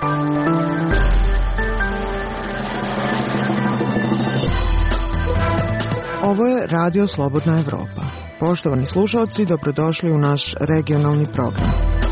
Ovo je Radio Slobodna Evropa. Poštovani slušalci, dobrodošli u naš regionalni program.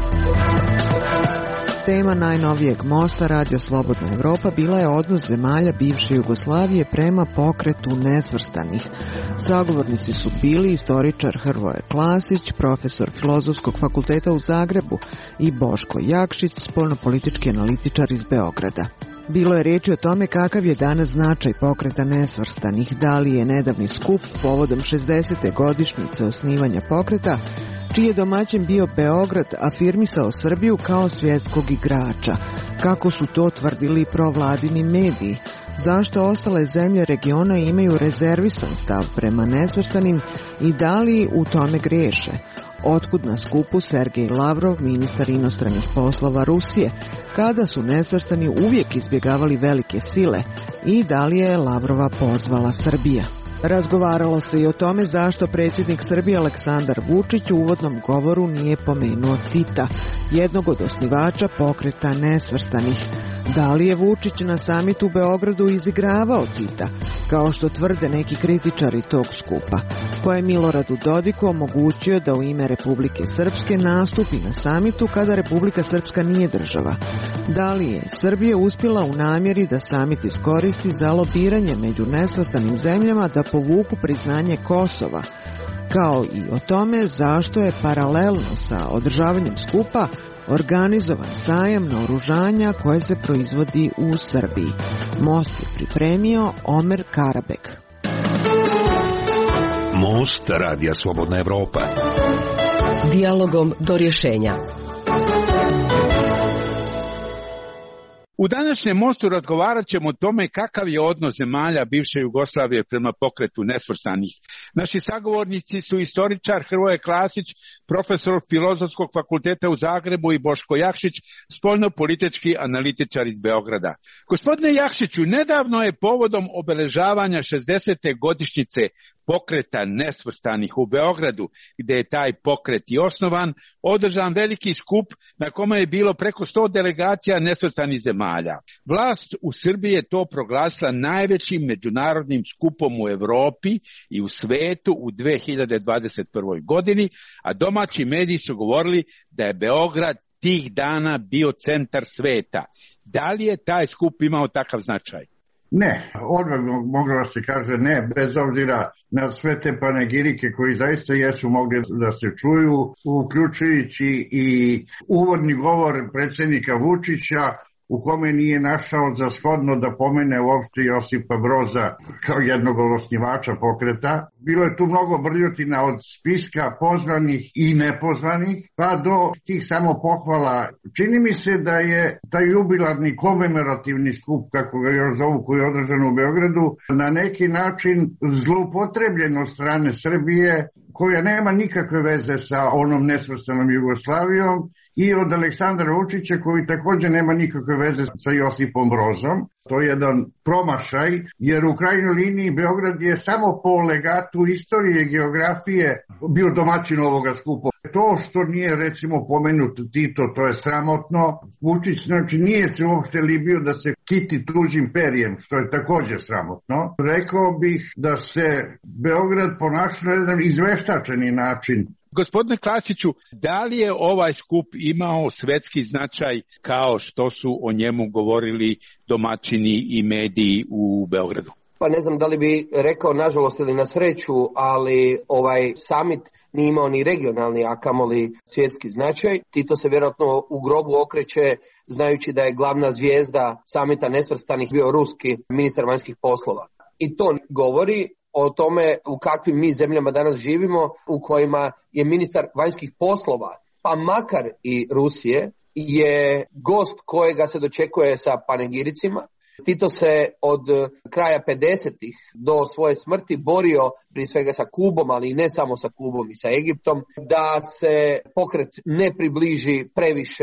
Tema najnovijeg mosta Radio Slobodna Evropa bila je odnos zemalja bivše Jugoslavije prema pokretu nesvrstanih. Sagovornici su bili istoričar Hrvoje Klasić, profesor Filozofskog fakulteta u Zagrebu, i Boško Jakšić, spoljnopolitički analitičar iz Beograda. Bilo je riječi o tome kakav je danas značaj pokreta nesvrstanih, da li je nedavni skup povodom 60. godišnjice osnivanja pokreta, čiji je domaćin bio Beograd, afirmisao Srbiju kao svjetskog igrača, kako su to tvrdili provladini mediji, zašto ostale zemlje regiona imaju rezervisan stav prema nesvrstanim i da li u tome griješe. Otkud na skupu Sergej Lavrov, ministar inostranih poslova Rusije, kada su nesvrstani uvijek izbjegavali velike sile i da li je Lavrova pozvala Srbija. Razgovaralo se i o tome zašto predsjednik Srbije Aleksandar Vučić u uvodnom govoru nije pomenuo Tita, jednog od osnivača pokreta nesvrstanih. Da li je Vučić na samitu u Beogradu izigravao Tita, kao što tvrde neki kritičari tog skupa, koje je Miloradu Dodiku omogućio da u ime Republike Srpske nastupi na samitu kada Republika Srpska nije država? Da li je Srbija uspjela u namjeri da samit iskoristi za lobiranje među nesvrstanim zemljama da povuku priznanje Kosova, kao i o tome zašto je paralelno sa održavanjem skupa organizovan sajam naoružanja koje se proizvodi u Srbiji. Most je pripremio Omer Karabek. Most Radija Slobodna Evropa. Dijalogom do rješenja. U današnjem mostu razgovarat ćemo o tome kakav je odnos zemalja bivše Jugoslavije prema pokretu nesvrstanih. Naši sagovornici su istoričar Hrvoje Klasić, profesor Filozofskog fakulteta u Zagrebu, i Boško Jakšić, spoljnopolitički analitičar iz Beograda. Gospodine Jakšiću, nedavno je povodom obeležavanja 60. godišnjice pokreta nesvrstanih u Beogradu, gdje je taj pokret i osnovan, održan veliki skup na kome je bilo preko 100 delegacija nesvrstanih zemalja. Vlast u Srbiji je to proglasila najvećim međunarodnim skupom u Europi i u svetu u 2021. godini, a domaći mediji su govorili da je Beograd tih dana bio centar sveta. Da li je taj skup imao takav značaj? Ne, odmah moglo se kaže ne, bez obzira na sve te panegirike koji zaista jesu mogli da se čuju, uključujući i uvodni govor predsjednika Vučića, u kome nije našao za shodno da pomene uopšte Josipa Broza kao jednog od osnivača pokreta. Bilo je tu mnogo brljotina od spiska pozvanih i nepozvanih, pa do tih samo pohvala. Čini mi se da je taj jubilarni komemorativni skup, kako ga još zovu, koji je održan u Beogradu, na neki način zloupotrebljen od strane Srbije, koja nema nikakve veze sa onom nesvrstanom Jugoslavijom, i od Aleksandra Vučića, koji također nema nikakve veze sa Josipom Brozom. To je jedan promašaj, jer u krajnjoj liniji Beograd je samo po legatu istorije i geografije bio domaćin ovoga skupa. To što nije recimo pomenut Tito, to je sramotno. Vučić znači nije se uopšte libio da se kiti tuđim perjem, što je također sramotno. Rekao bih da se Beograd ponašao na jedan izveštačeni način. Gospodine Klasiću, da li je ovaj skup imao svetski značaj kao što su o njemu govorili domaćini i mediji u Beogradu? Pa ne znam da li bi rekao nažalost ili na sreću, ali ovaj summit nije imao ni regionalni, a kamoli svjetski značaj. Tito se vjerojatno u grobu okreće znajući da je glavna zvijezda samita nesvrstanih bio ruski ministar vanjskih poslova. I to govori o tome u kakvim mi zemljama danas živimo, u kojima je ministar vanjskih poslova, pa makar i Rusije, je gost kojega se dočekuje sa panegiricima. Tito se od kraja 50-ih do svoje smrti borio prije svega sa Kubom, ali i ne samo sa Kubom, i sa Egiptom, da se pokret ne približi previše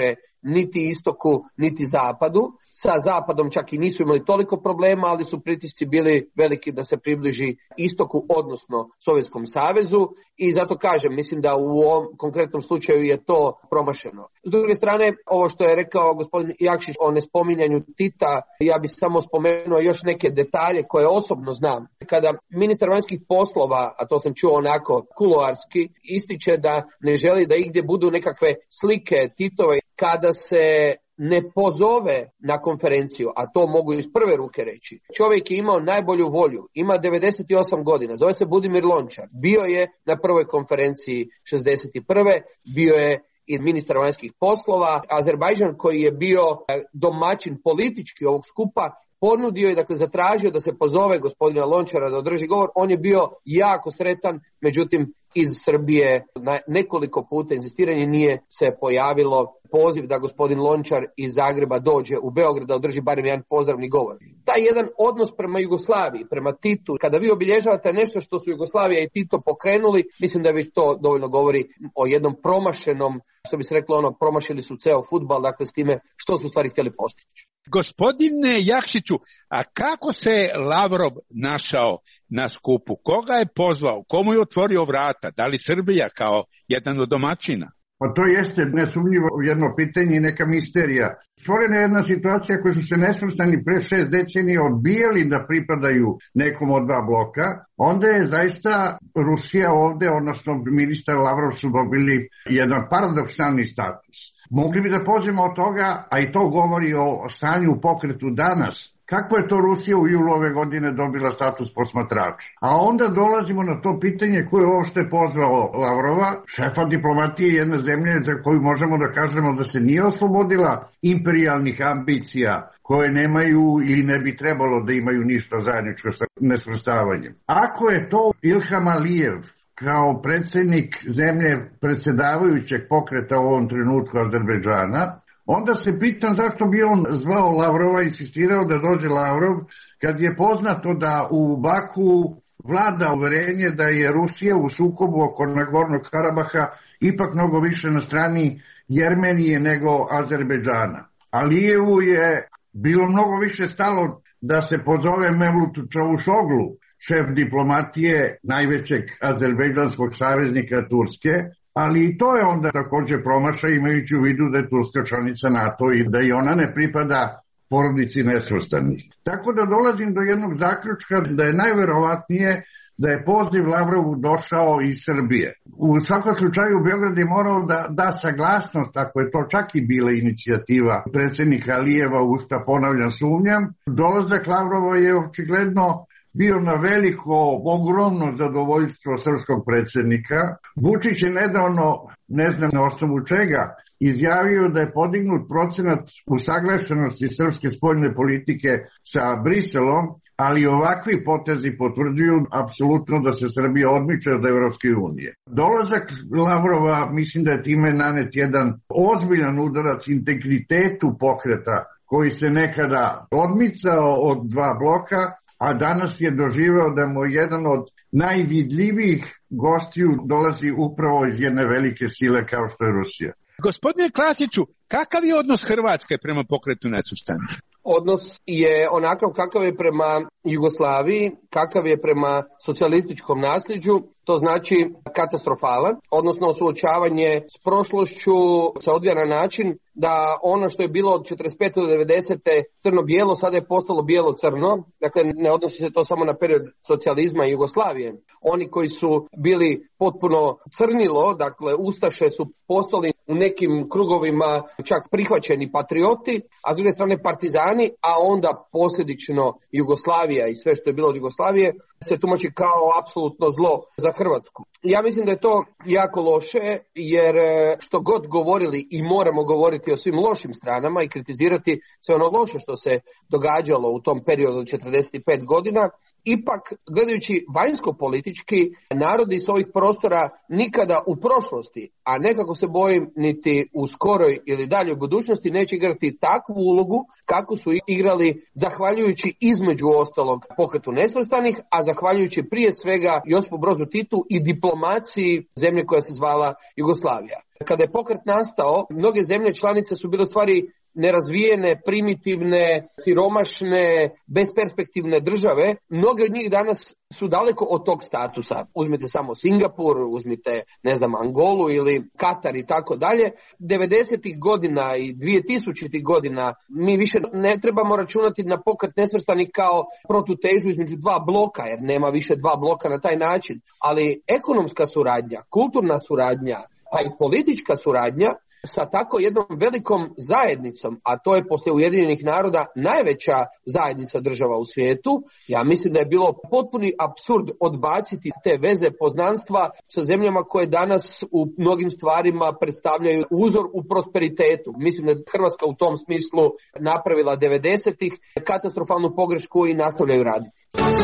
niti istoku, niti zapadu. Sa zapadom čak i nisu imali toliko problema, ali su pritisci bili veliki da se približi istoku, odnosno Sovjetskom savezu, i zato kažem, mislim da u ovom konkretnom slučaju je to promašeno. S druge strane, ovo što je rekao gospodin Jakšić o nespominjanju Tita, ja bih samo spomenuo još neke detalje koje osobno znam. Kada ministar vanjskih poslova, a to sam čuo onako kuloarski, ističe da ne želi da igdje budu nekakve slike Titove, kada se ne pozove na konferenciju, a to mogu iz prve ruke reći. Čovjek je imao najbolju volju, ima 98 godina, zove se Budimir Lončar, bio je na prvoj konferenciji 61. bio je i ministar vanjskih poslova. Azerbajdžan, koji je bio domaćin politički ovog skupa, ponudio i dakle zatražio da se pozove gospodina Lončara da održi govor. On je bio jako sretan, međutim iz Srbije na nekoliko puta inzistiranje nije se pojavilo poziv da gospodin Lončar iz Zagreba dođe u Beograd da održi barem jedan pozdravni govor. Taj jedan odnos prema Jugoslaviji, prema Titu, kada vi obilježavate nešto što su Jugoslavija i Tito pokrenuli, mislim da već to dovoljno govori o jednom promašenom, što bi se reklo promašili su ceo fudbal, dakle s time što su stvari htjeli postići. Gospodine Jakšiću, a kako se Lavrov našao na skupu? Koga je pozvao? Komu je otvorio vrata? Da li Srbija kao jedan od domaćina? Pa to jeste nesumnjivo jedno pitanje i neka misterija. Stvorena je jedna situacija koja su se nesvrstani pre 6 decenija odbijali da pripadaju nekom od dva bloka. Onda je zaista Rusija ovde, odnosno ministar Lavrov, su dobili jedan paradoksalni status. Mogli bi da pođemo od toga, a i to govori o stanju u pokretu danas. Kako je to Rusija u julu ove godine dobila status posmatrača? A onda dolazimo na to pitanje ko je uopšte pozvao Lavrova, šefa diplomatije jedne zemlje za koju možemo da kažemo da se nije oslobodila imperijalnih ambicija koje nemaju ili ne bi trebalo da imaju ništa zajedničko sa nesvrstavanjem. Ako je to Ilham Alijev, kao predsjednik zemlje predsjedavajućeg pokreta u ovom trenutku Azerbejdžana, onda se pitam zašto bi on zvao Lavrova, insistirao da dođe Lavrov, kad je poznato da u Baku vlada uverenje da je Rusija u sukobu oko Nagornog Karabaha ipak mnogo više na strani Jermenije nego Azerbejdžana. Alijevu je bilo mnogo više stalo da se pozove Mevlut Čavuşoglu, šef diplomatije najvećeg azerbejdžanskog saveznika Turske, ali i to je onda također promašaj, imajući u vidu da je Turska članica NATO i da i ona ne pripada porodici nesvrstanih. Tako da dolazim do jednog zaključka da je najverovatnije da je poziv Lavrovu došao iz Srbije. U svakom slučaju Beograd je morao da da saglasnost, ako je to čak i bila inicijativa predsjednika Alijeva, u šta ponavljam sumnjam. Dolazak Lavrova je očigledno bio na veliko, ogromno zadovoljstvo srpskog predsjednika. Vučić je nedavno, ne znam na osnovu čega, izjavio da je podignut procenat usaglašenosti srpske spoljne politike sa Briselom, ali ovakvi potezi potvrđuju apsolutno da se Srbija odmiče od Evropske unije. Dolazak Lavrova, mislim da je time nanet jedan ozbiljan udarac integritetu pokreta koji se nekada odmicao od dva bloka, a danas je doživeo da mu jedan od najvidljivijih gostiju dolazi upravo iz jedne velike sile kao što je Rusija. Gospodine Klasiću, kakav je odnos Hrvatske prema pokretu nesvrstanih? Odnos je onakav kakav je prema Jugoslaviji, kakav je prema socijalističkom nasljeđu, to znači katastrofalan, odnosno suočavanje s prošlošću se odvija na način da ono što je bilo od 45. do 90. crno-bijelo, sada je postalo bijelo-crno, dakle ne odnosi se to samo na period socijalizma i Jugoslavije. Oni koji su bili potpuno crnilo, dakle ustaše su postali u nekim krugovima čak prihvaćeni patrioti, a s druge strane partizani, a onda posljedično Jugoslavija i sve što je bilo od Jugoslavije se tumači kao apsolutno zlo za Hrvatsku. Ja mislim da je to jako loše, jer što god govorili i moramo govoriti o svim lošim stranama i kritizirati sve ono loše što se događalo u tom periodu od 45 godina, ipak gledajući vanjsko-politički, narodi s ovih prostora nikada u prošlosti a nekako se bojim niti u skoroj ili daljoj budućnosti neće igrati takvu ulogu kako su igrali zahvaljujući između ostalog Pokretu nesvrstanih, a zahvaljujući prije svega Josipu Brozu Titu i diplomaciji zemlje koja se zvala Jugoslavija. Kada je pokret nastao, mnoge zemlje članice su bile u stvari nerazvijene, primitivne, siromašne, besperspektivne države. Mnoge od njih danas su daleko od tog statusa. Uzmite samo Singapur, uzmite, Angolu ili Katar i tako dalje. 90. godina i 2000. godina mi više ne trebamo računati na Pokret nesvrstanih kao protutežu između dva bloka, jer nema više dva bloka na taj način. Ali ekonomska suradnja, kulturna suradnja, pa i politička suradnja sa tako jednom velikom zajednicom, a to je poslije Ujedinjenih naroda najveća zajednica država u svijetu, ja mislim da je bilo potpuni apsurd odbaciti te veze poznanstva sa zemljama koje danas u mnogim stvarima predstavljaju uzor u prosperitetu. Mislim da je Hrvatska u tom smislu napravila 90-ih katastrofalnu pogrešku i nastavljaju raditi.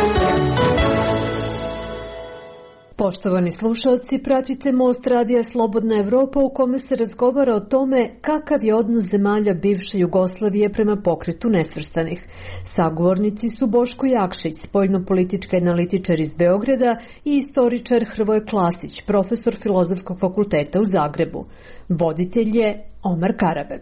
Poštovani slušalci, pratite Most radija Slobodna Evropa u kome se razgovara o tome kakav je odnos zemalja bivše Jugoslavije prema Pokretu nesvrstanih. Sagovornici su Boško Jakšić, spoljnopolitički analitičar iz Beograda, i istoričar Hrvoje Klasić, profesor Filozofskog fakulteta u Zagrebu. Voditelj je Omar Karabek.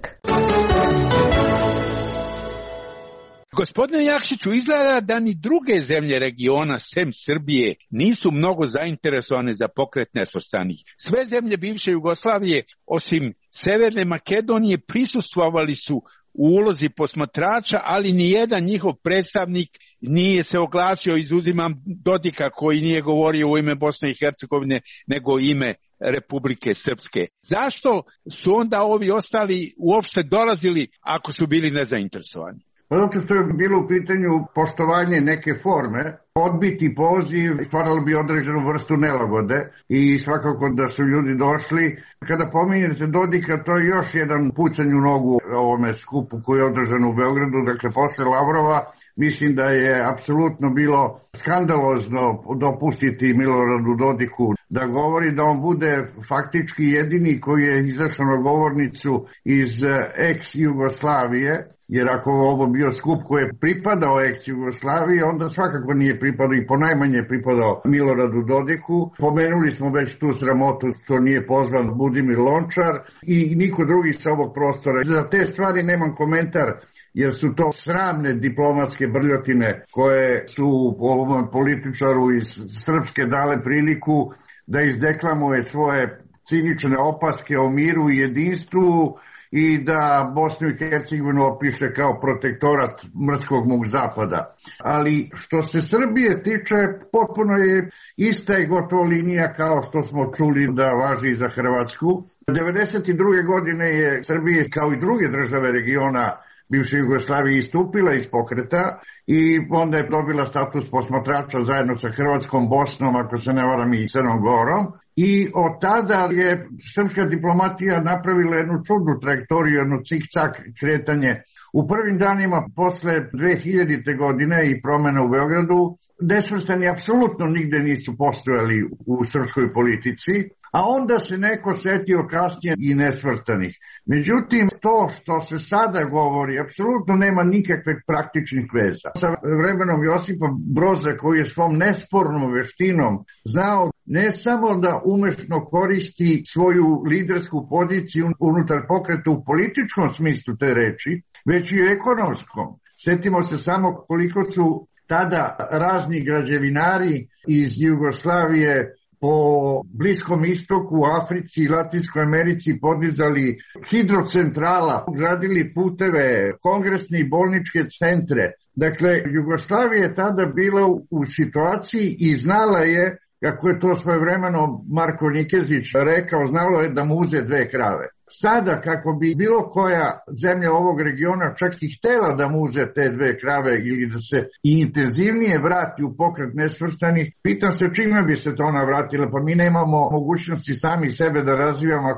Gospodine Jakšiću, izgleda da ni druge zemlje regiona, sem Srbije, nisu mnogo zainteresovane za Pokret nesvrstanih. Sve zemlje bivše Jugoslavije, osim Severne Makedonije, prisustvovali su u ulozi posmatrača, ali nijedan njihov predstavnik nije se oglasio, izuzimam Dodika koji nije govorio u ime Bosne i Hercegovine, nego u ime Republike Srpske. Zašto su onda ovi ostali uopšte dolazili ako su bili nezainteresovani? Zato što je bilo u pitanju poštovanje neke forme, odbiti poziv stvaralo bi određenu vrstu nelagode i svakako da su ljudi došli. Kada pominjete Dodika, to je još jedan pucanj u nogu ovome skupu koji je održan u Beogradu, dakle posle Lavrova. Mislim da je apsolutno bilo skandalozno dopustiti Miloradu Dodiku da govori, da on bude faktički jedini koji je izašao na govornicu iz ex-Jugoslavije, jer ako ovo bio skup koji je pripadao ex-Jugoslaviji, onda svakako nije pripadao i ponajmanje pripadao Miloradu Dodiku. Pomenuli smo već tu sramotu što nije pozvan Budimir Lončar i niko drugi sa ovog prostora. Za te stvari nemam komentar, jer su to sramne diplomatske brljotine koje su ovom političaru iz Srpske dale priliku da izdeklamuje svoje cinične opaske o miru i jedinstvu i da Bosnu i Hercegovinu opiše kao protektorat mrskog mog zapada. Ali što se Srbije tiče, potpuno je ista i gotovo linija kao što smo čuli da važi za Hrvatsku. 1992. godine je Srbija, kao i druge države regiona bivše Jugoslavije, istupila iz pokreta i onda je dobila status posmatrača zajedno sa Hrvatskom, Bosnom, ako se ne varam, i Crnom Gorom. I od tada je srpska diplomatija napravila jednu čudnu trajektoriju, jedno cik-cak kretanje. U prvim danima posle 2000. godine i promjena u Beogradu, nesvrstani apsolutno nigde nisu postojali u srpskoj politici, a onda se neko setio kasnije i nesvrstanih. Međutim, to što se sada govori apsolutno nema nikakve praktičnih veza. Sa vremenom Josipa Broza, koji je svom nespornom veštinom znao ne samo da umešno koristi svoju lidersku poziciju unutar pokreta u političkom smislu te reči, već i u ekonomskom. Sjetimo se samo koliko su tada razni građevinari iz Jugoslavije po Bliskom istoku, Africi i Latinskoj Americi podizali hidrocentrala, gradili puteve, kongresne i bolničke centre. Dakle, Jugoslavija je tada bila u situaciji i znala je, kako je to svojevremeno Marko Nikezić rekao, znalo je da mu uze 2 krave. Sada, kako bi bilo koja zemlja ovog regiona čak i htela da mu uze te 2 krave ili da se intenzivnije vrati u pokret nesvrstanih, pitam se čime bi se to ona vratila, pa mi nemamo mogućnosti sami sebe da razvijamo, a kamoli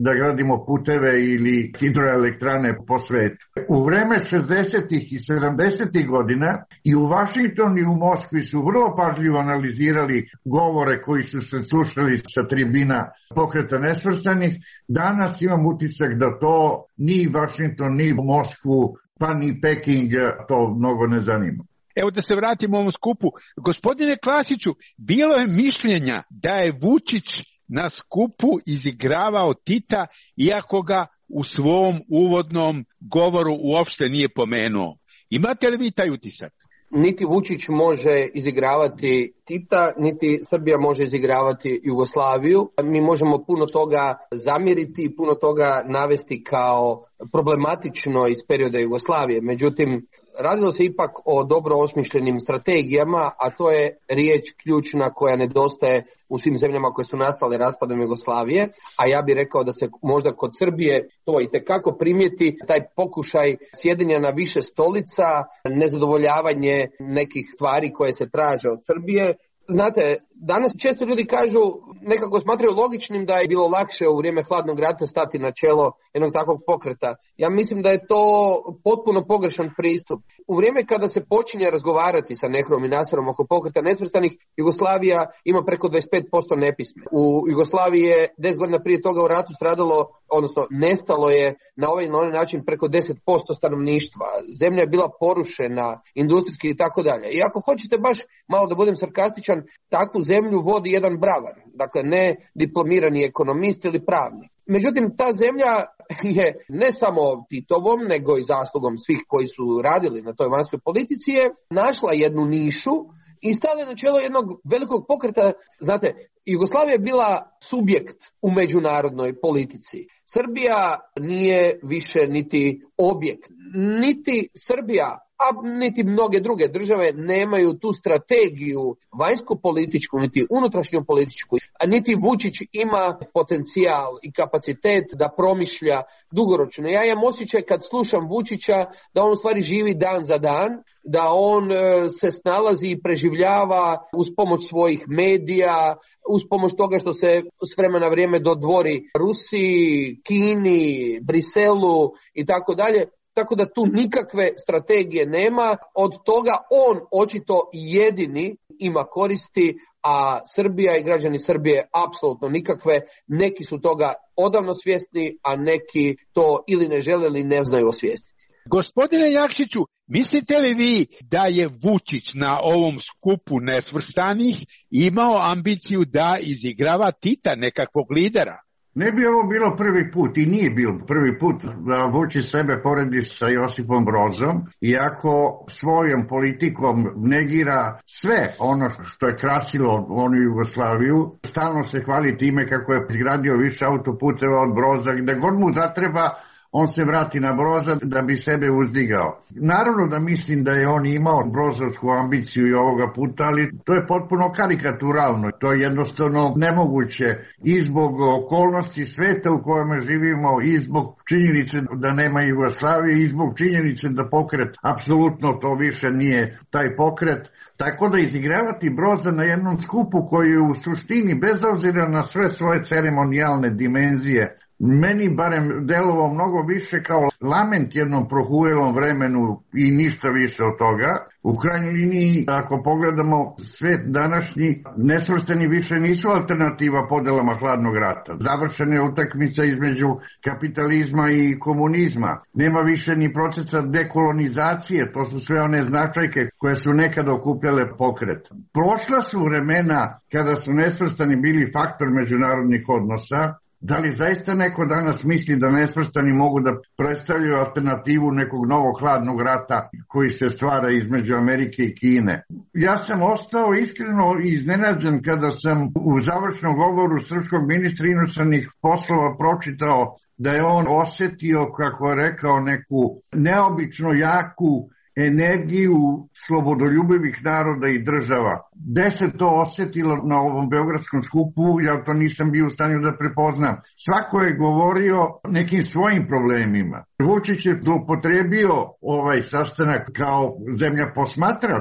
da gradimo puteve ili hidroelektrane po svetu. U vreme 60. i 70. godina i u Vašingtonu i u Moskvi su vrlo pažljivo analizirali govore koji su se slušali sa tribina Pokreta nesvrstanih. Danas imam utisak da to ni Vašington, ni Moskvu, pa ni Peking to mnogo ne zanima. Evo da se vratimo ovom skupu. Gospodine Klasiću, bilo je mišljenja da je Vučić na skupu izigravao Tita, iako ga u svom uvodnom govoru uopšte nije pomenuo. Imate li vi taj utisak? Niti Vučić može izigravati Tita, niti Srbija može izigravati Jugoslaviju. Mi možemo puno toga zamjeriti i puno toga navesti kao problematično iz perioda Jugoslavije. Međutim, radilo se ipak o dobro osmišljenim strategijama, a to je riječ ključna koja nedostaje u svim zemljama koje su nastale raspadom Jugoslavije, a ja bih rekao da se možda kod Srbije to itekako primijeti, taj pokušaj sjedenja na više stolica, nezadovoljavanje nekih stvari koje se traže od Srbije. Znate, danas često ljudi kažu, nekako smatraju logičnim da je bilo lakše u vrijeme hladnog rata stati na čelo jednog takvog pokreta. Ja mislim da je to potpuno pogrešan pristup. U vrijeme kada se počinje razgovarati sa Nehruom i Naserom oko pokreta nesvrstanih, Jugoslavija ima preko 25% nepisme. U Jugoslaviji je 10 godina prije toga u ratu stradalo, odnosno nestalo je na ovaj ili onaj način preko 10% stanovništva. Zemlja je bila porušena, industrijski i tako dalje. I ako hoćete baš malo da budem sarkastičan, takvu zemlju vodi jedan bravar, dakle ne diplomirani ekonomist ili pravnik. Međutim, ta zemlja je ne samo Titovom, nego i zaslugom svih koji su radili na toj vanjskoj politici je našla jednu nišu i stala na čelo jednog velikog pokreta. Znate, Jugoslavija je bila subjekt u međunarodnoj politici. Srbija nije više niti objekt, niti Srbija, a niti mnoge druge države nemaju tu strategiju vanjsko-političku, niti unutrašnjo-političku, a niti Vučić ima potencijal i kapacitet da promišlja dugoročno. Ja imam osjećaj kad slušam Vučića da on u stvari živi dan za dan, da on se snalazi i preživljava uz pomoć svojih medija, uz pomoć toga što se s vremena na vrijeme dodvori Rusiji, Kini, Briselu i tako dalje. Tako da tu nikakve strategije nema, od toga on očito jedini ima koristi, a Srbija i građani Srbije apsolutno nikakve. Neki su toga odavno svjesni, a neki to ili ne žele ili ne znaju osvijestiti. Gospodine Jakšiću, mislite li vi da je Vučić na ovom skupu nesvrstanih imao ambiciju da izigrava Tita, nekakvog lidera? Ne bi ovo bilo prvi put i nije bilo prvi put da Vučić sebe poredi sa Josipom Brozom, iako svojom politikom negira sve ono što je krasilo onu Jugoslaviju. Stalno se hvali time kako je izgradio više autoputeva od Broza, gde god mu zatreba on se vrati na Broza da bi sebe uzdigao. Naravno da mislim da je on imao brozovsku ambiciju i ovoga puta, ali to je potpuno karikaturalno. To je jednostavno nemoguće i zbog okolnosti sveta u kojem živimo, i zbog činjenice da nema Jugoslavije, i zbog činjenice da pokret apsolutno to više nije taj pokret. Tako da izigravati Broza na jednom skupu koji je u suštini, bez obzira na sve svoje ceremonijalne dimenzije, meni barem delovao mnogo više kao lament jednom prohujelom vremenu i ništa više od toga. U krajnjoj liniji, ako pogledamo svet današnji, nesvrstani više nisu alternativa podelama hladnog rata. Završena je utakmica između kapitalizma i komunizma. Nema više ni procesa dekolonizacije, to su sve one značajke koje su nekad okupljale pokret. Prošla su vremena kada su nesvrstani bili faktor međunarodnih odnosa. Da li zaista neko danas misli da nesvrstani mogu da predstavljaju alternativu nekog novog hladnog rata koji se stvara između Amerike i Kine? Ja sam ostao iskreno iznenađen kada sam u završnom govoru srpskog ministra inostranih poslova pročitao da je on osjetio, kako je rekao, neku neobično jaku energiju slobodoljubivih naroda i država. Gde se to osjetilo na ovom beogradskom skupu, ja to nisam bio u stanju da prepoznam. Svako je govorio nekim svojim problemima. Vučić je upotrebio ovaj sastanak kao zemlja posmatrač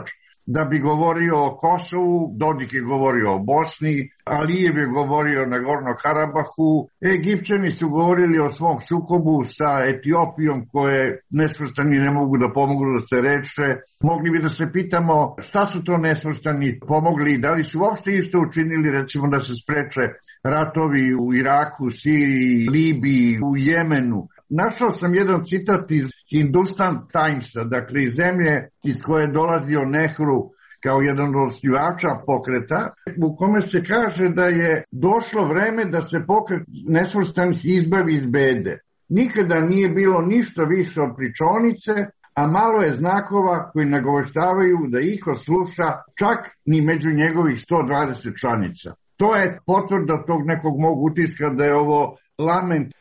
da bi govorio o Kosovu, Dodik je govorio o Bosni, Alijev je govorio o Nagorno-Karabahu, Egipćani su govorili o svom sukobu sa Etiopijom koje nesvrstani ne mogu da pomognu da se reše. Mogli bi da se pitamo šta su to nesvrstani pomogli, da li su uopšte isto učinili recimo da se spreče ratovi u Iraku, Siriji, Libiji, u Jemenu. Našao sam jedan citat iz Hindustan Timesa, dakle iz zemlje iz koje je dolazio Nehru kao jedan od osnivača pokreta, u kome se kaže da je došlo vreme da se pokret nesvrstanih izbavi iz bede. Nikada nije bilo ništa više od pričonice, a malo je znakova koji nagoveštavaju da iko sluša čak ni među njegovih 120 članica. To je potvrda tog nekog mog utiska da je ovo lament.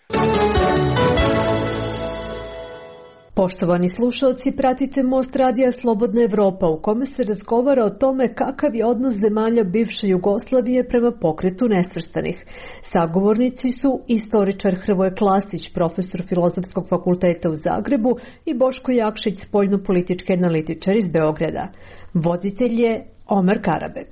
Poštovani slušalci, pratite Most radija Slobodna Evropa u kome se razgovara o tome kakav je odnos zemalja bivše Jugoslavije prema pokretu nesvrstanih. Sagovornici su istoričar Hrvoje Klasić, profesor Filozofskog fakulteta u Zagrebu i Boško Jakšić, spoljnopolitički analitičar iz Beograda. Voditelj je Omer Karabek.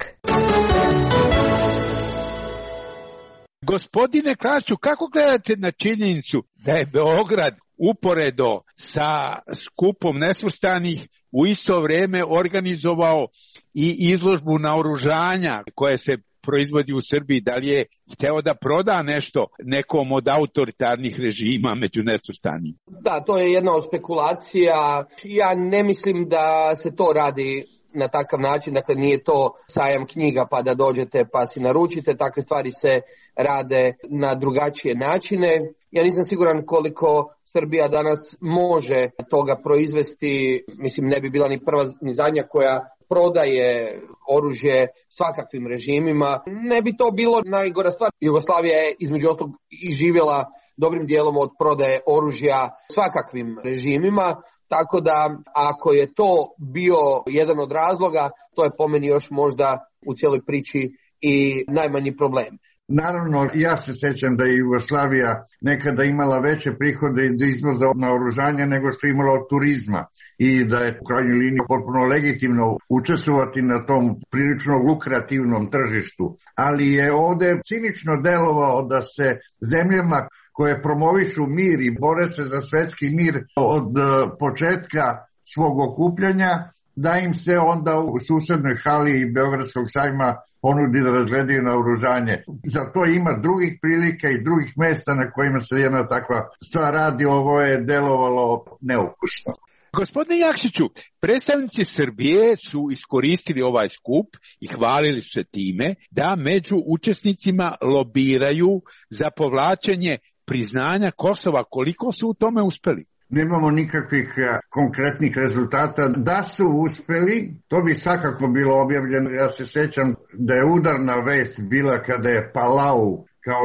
Gospodine Klasiću, kako gledate na činjenicu da je Beograd uporedo sa skupom nesvrstanih u isto vrijeme organizovao i izložbu naoružanja koje se proizvodi u Srbiji? Da li je hteo da proda nešto nekom od autoritarnih režima među nesvrstanim? Da, to je jedna od spekulacija. Ja ne mislim da se to radi na takav način, dakle nije to sajam knjiga pa da dođete pa si naručite, takve stvari se rade na drugačije načine. Ja nisam siguran koliko Srbija danas može toga proizvesti, mislim ne bi bila ni prva ni zadnja koja prodaje oružje svakakvim režimima. Ne bi to bilo najgora stvar. Jugoslavija je između ostalog i živjela dobrim dijelom od prodaje oružja svakakvim režimima. Tako da ako je to bio jedan od razloga, to je po meni još možda u cijeloj priči i najmanji problem. Naravno, ja se sjećam da je Jugoslavija nekada imala veće prihode iz izvoza naoružanja nego što je imala od turizma i da je u krajnjoj liniji potpuno legitimno učestvovati na tom prilično lukrativnom tržištu. Ali je ovdje cinično delovao da se zemljama koje promovišu mir i bore se za svetski mir od početka svog okupljanja, da im se onda u susednoj hali Beogradskog sajma ponudi da razgledaju naoružanje. Za to ima drugih prilika i drugih mesta na kojima se jedna takva stvar radi. Ovo je delovalo neukusno. Gospodine Jakšiću, predstavnici Srbije su iskoristili ovaj skup i hvalili se time da među učesnicima lobiraju za povlačenje priznanja Kosova. Koliko su u tome uspeli? Nemamo nikakvih konkretnih rezultata. Da su uspeli, to bi svakako bilo objavljeno. Ja se sjećam da je udarna vest bila kada je Palau, kao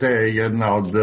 jedna od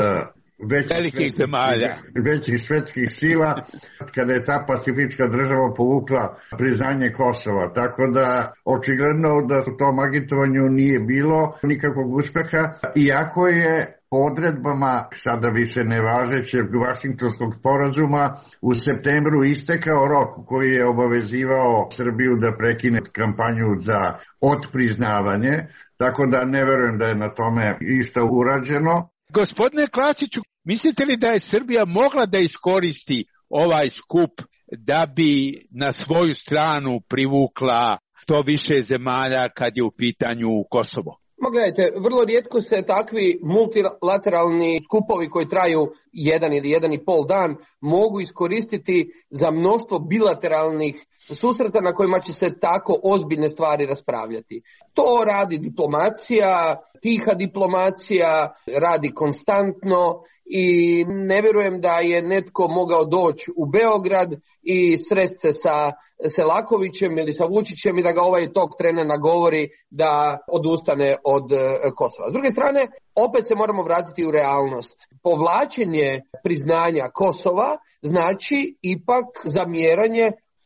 većih svetskih sila, kada je ta pacifička država povukla priznanje Kosova. Tako da očigledno da u tom agitovanju nije bilo nikakvog uspeha, iako je po odredbama sada više nevažećeg Vašingtonskog sporazuma u septembru istekao rok koji je obavezivao Srbiju da prekine kampanju za otpriznavanje, tako da ne verujem da je na tome išta urađeno. Gospodine Klasiću, mislite li da je Srbija mogla da iskoristi ovaj skup da bi na svoju stranu privukla što više zemalja kad je u pitanju Kosovo? Gledajte, vrlo rijetko se takvi multilateralni skupovi koji traju 1 ili 1,5 dan mogu iskoristiti za mnoštvo bilateralnih susreta na kojima će se tako ozbiljne stvari raspravljati. To radi diplomacija, tiha diplomacija, radi konstantno i ne vjerujem da je netko mogao doći u Beograd i sresti se sa Selakovićem ili sa Vučićem i da ga ovaj tog trena nagovori da odustane od Kosova. S druge strane, opet se moramo vratiti u realnost. Povlačenje priznanja Kosova znači ipak zamjeranje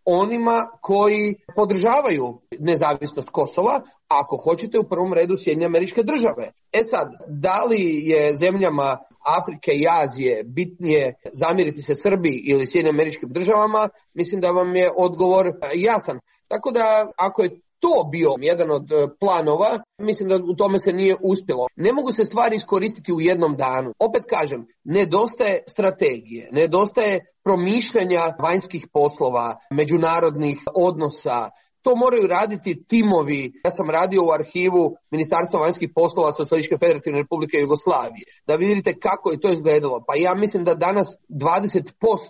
onima koji podržavaju nezavisnost Kosova, ako hoćete u prvom redu Sjedinjene Američke Države. Sad, da li je zemljama Afrike i Azije bitnije zamjeriti se Srbiji ili Sjedinjenim Američkim Državama, mislim da vam je odgovor jasan. Tako da ako je to bio jedan od planova, mislim da u tome se nije uspjelo. Ne mogu se stvari iskoristiti u jednom danu. Opet kažem, nedostaje strategije, nedostaje promišljanja vanjskih poslova, međunarodnih odnosa. To moraju raditi timovi. Ja sam radio u arhivu Ministarstva vanjskih poslova Socijalističke Federativne Republike Jugoslavije. Da vidite kako je to izgledalo. Pa ja mislim da danas 20%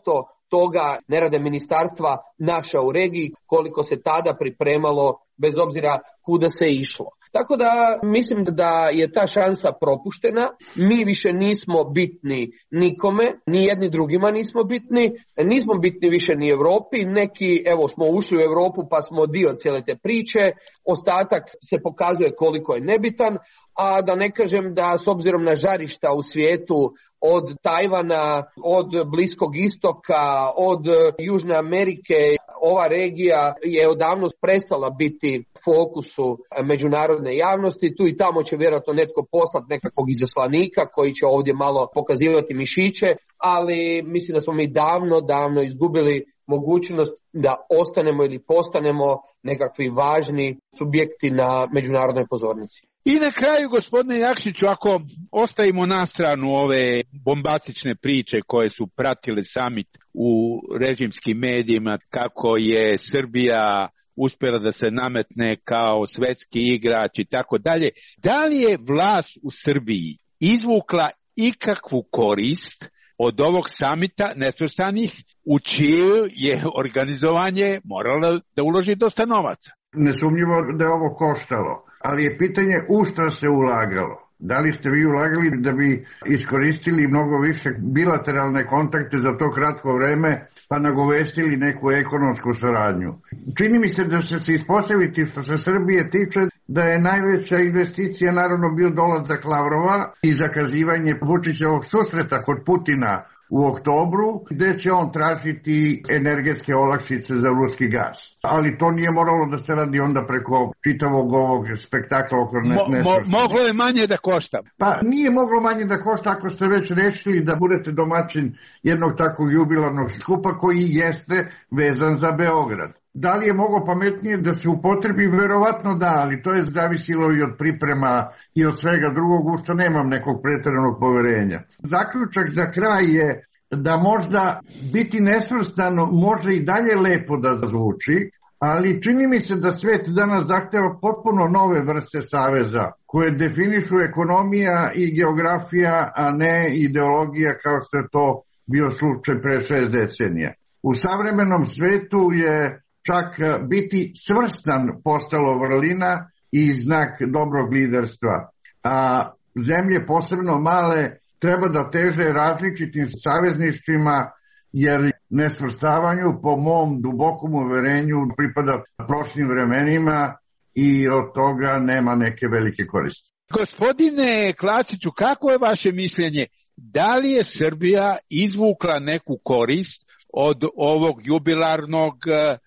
toga ne rade ministarstva naša u regiji, koliko se tada pripremalo, bez obzira kuda se išlo. Tako da mislim da je ta šansa propuštena. Mi više nismo bitni nikome, ni jedni drugima nismo bitni. Nismo bitni više ni Europi. Neki, evo, smo ušli u Europu pa smo dio cijele te priče. Ostatak se pokazuje koliko je nebitan. A da ne kažem da s obzirom na žarišta u svijetu, od Tajvana, od Bliskog istoka, od Južne Amerike, ova regija je odavno prestala biti fokusu međunarodne javnosti. Tu i tamo će vjerojatno netko poslati nekakvog izaslanika koji će ovdje malo pokazivati mišiće, ali mislim da smo mi davno izgubili mogućnost da ostanemo ili postanemo nekakvi važni subjekti na međunarodnoj pozornici. I na kraju, gospodine Jakšiću, ako ostavimo na stranu ove bombastične priče koje su pratile samit u režimskim medijima, kako je Srbija uspjela da se nametne kao svetski igrač i tako dalje, da li je vlast u Srbiji izvukla ikakvu korist od ovog samita nesvrstanih, u čije je organizovanje moralo da uloži dosta novaca? Nesumnjivo da je ovo koštalo, ali je pitanje u šta se ulagalo. Da li ste vi ulagali da bi iskoristili mnogo više bilateralne kontakte za to kratko vreme, pa nagovestili neku ekonomsku saradnju? Čini mi se da će se ispostaviti, što se Srbije tiče, da je najveća investicija naravno bio dolazak Lavrova i zakazivanje Vučićevog susreta kod Putina u oktobru, gde će on tražiti energetske olakšice za ruski gas. Ali to nije moralo da se radi onda preko čitavog ovog spektakla oko moglo je manje da košta. Pa nije moglo manje da košta ako ste već rešili da budete domaćin jednog takvog jubilarnog skupa koji jeste vezan za Beograd. Da li je moglo pametnije da se upotrebi? Verovatno da, ali to je zavisilo i od priprema i od svega drugog, u što nemam nekog preteranog poverenja. Zaključak za kraj je da možda biti nesvrstan može i dalje lepo da zvuči, ali čini mi se da svet danas zahteva potpuno nove vrste saveza koje definišu ekonomija i geografija, a ne ideologija kao što je to bio slučaj pre 6 decenija. U savremenom svetu je čak biti svrstan postalo vrlina i znak dobrog liderstva. A zemlje, posebno male, treba da teže različitim savezništvima, jer nesvrstavanju po mom dubokom uverenju pripada prošlim vremenima i od toga nema neke velike koristi. Gospodine Klasiću, kako je vaše mišljenje? Da li je Srbija izvukla neku korist od ovog jubilarnog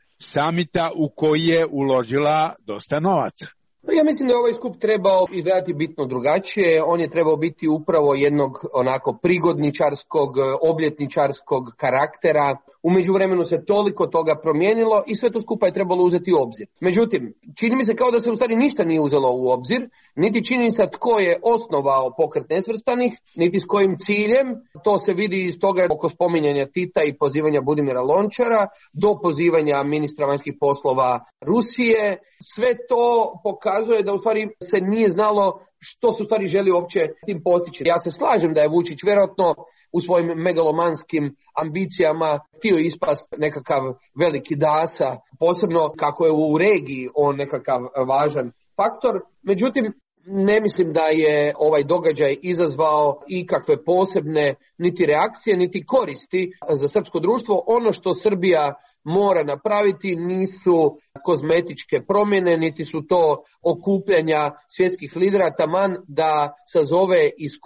samita u koji je uložila dosta novaca? Ja mislim da je ovaj skup trebao izgledati bitno drugačije. On je trebao biti upravo jednog onako prigodničarskog, obljetničarskog karaktera. U međuvremenu se toliko toga promijenilo i sve to skupa je trebalo uzeti u obzir. Međutim, čini mi se kao da se u stvari ništa nije uzelo u obzir, niti činjenica tko je osnovao pokret nesvrstanih, niti s kojim ciljem. To se vidi iz toga oko spominjanja Tita i pozivanja Budimira Lončara, do pozivanja ministra vanjskih poslova Rusije. Sve to pokazuje da u stvari se nije znalo što su stvari želi uopće tim postići. Ja se slažem da je Vučić vjerojatno u svojim megalomanskim ambicijama htio ispast nekakav veliki dasa, posebno kako je u regiji on nekakav važan faktor. Međutim, ne mislim da je ovaj događaj izazvao ikakve posebne niti reakcije, niti koristi za srpsko društvo. Ono što Srbija mora napraviti nisu kozmetičke promjene, niti su to okupljanja svjetskih lidera, taman da sazove i skup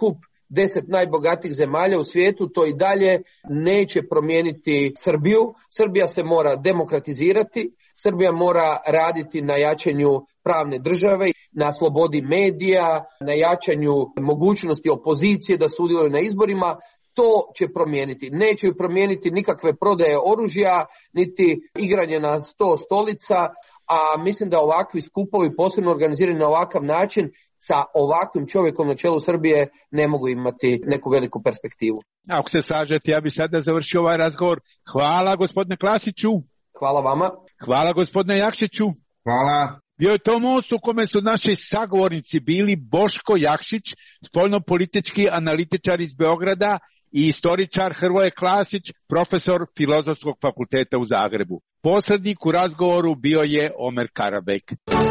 10 najbogatijih zemalja u svijetu, to i dalje neće promijeniti Srbiju. Srbija se mora demokratizirati, Srbija mora raditi na jačanju pravne države, na slobodi medija, na jačanju mogućnosti opozicije da sudjeluju na izborima. To će promijeniti. Neće ju promijeniti nikakve prodaje oružja, niti igranje na 100 stolica, a mislim da ovakvi skupovi, posebno organizirani na ovakav način, sa ovakvim čovjekom na čelu Srbije ne mogu imati neku veliku perspektivu. Ako se slažete, ja bih sada završio ovaj razgovor. Hvala gospodine Klasiću. Hvala vama. Hvala gospodine Jakšiću. Hvala. Bio je to most u kome su naši sagovornici bili Boško Jakšić, spoljnopolitički analitičar iz Beograda, i istoričar Hrvoje Klasić, profesor Filozofskog fakulteta u Zagrebu. Posrednik u razgovoru bio je Omer Karabek.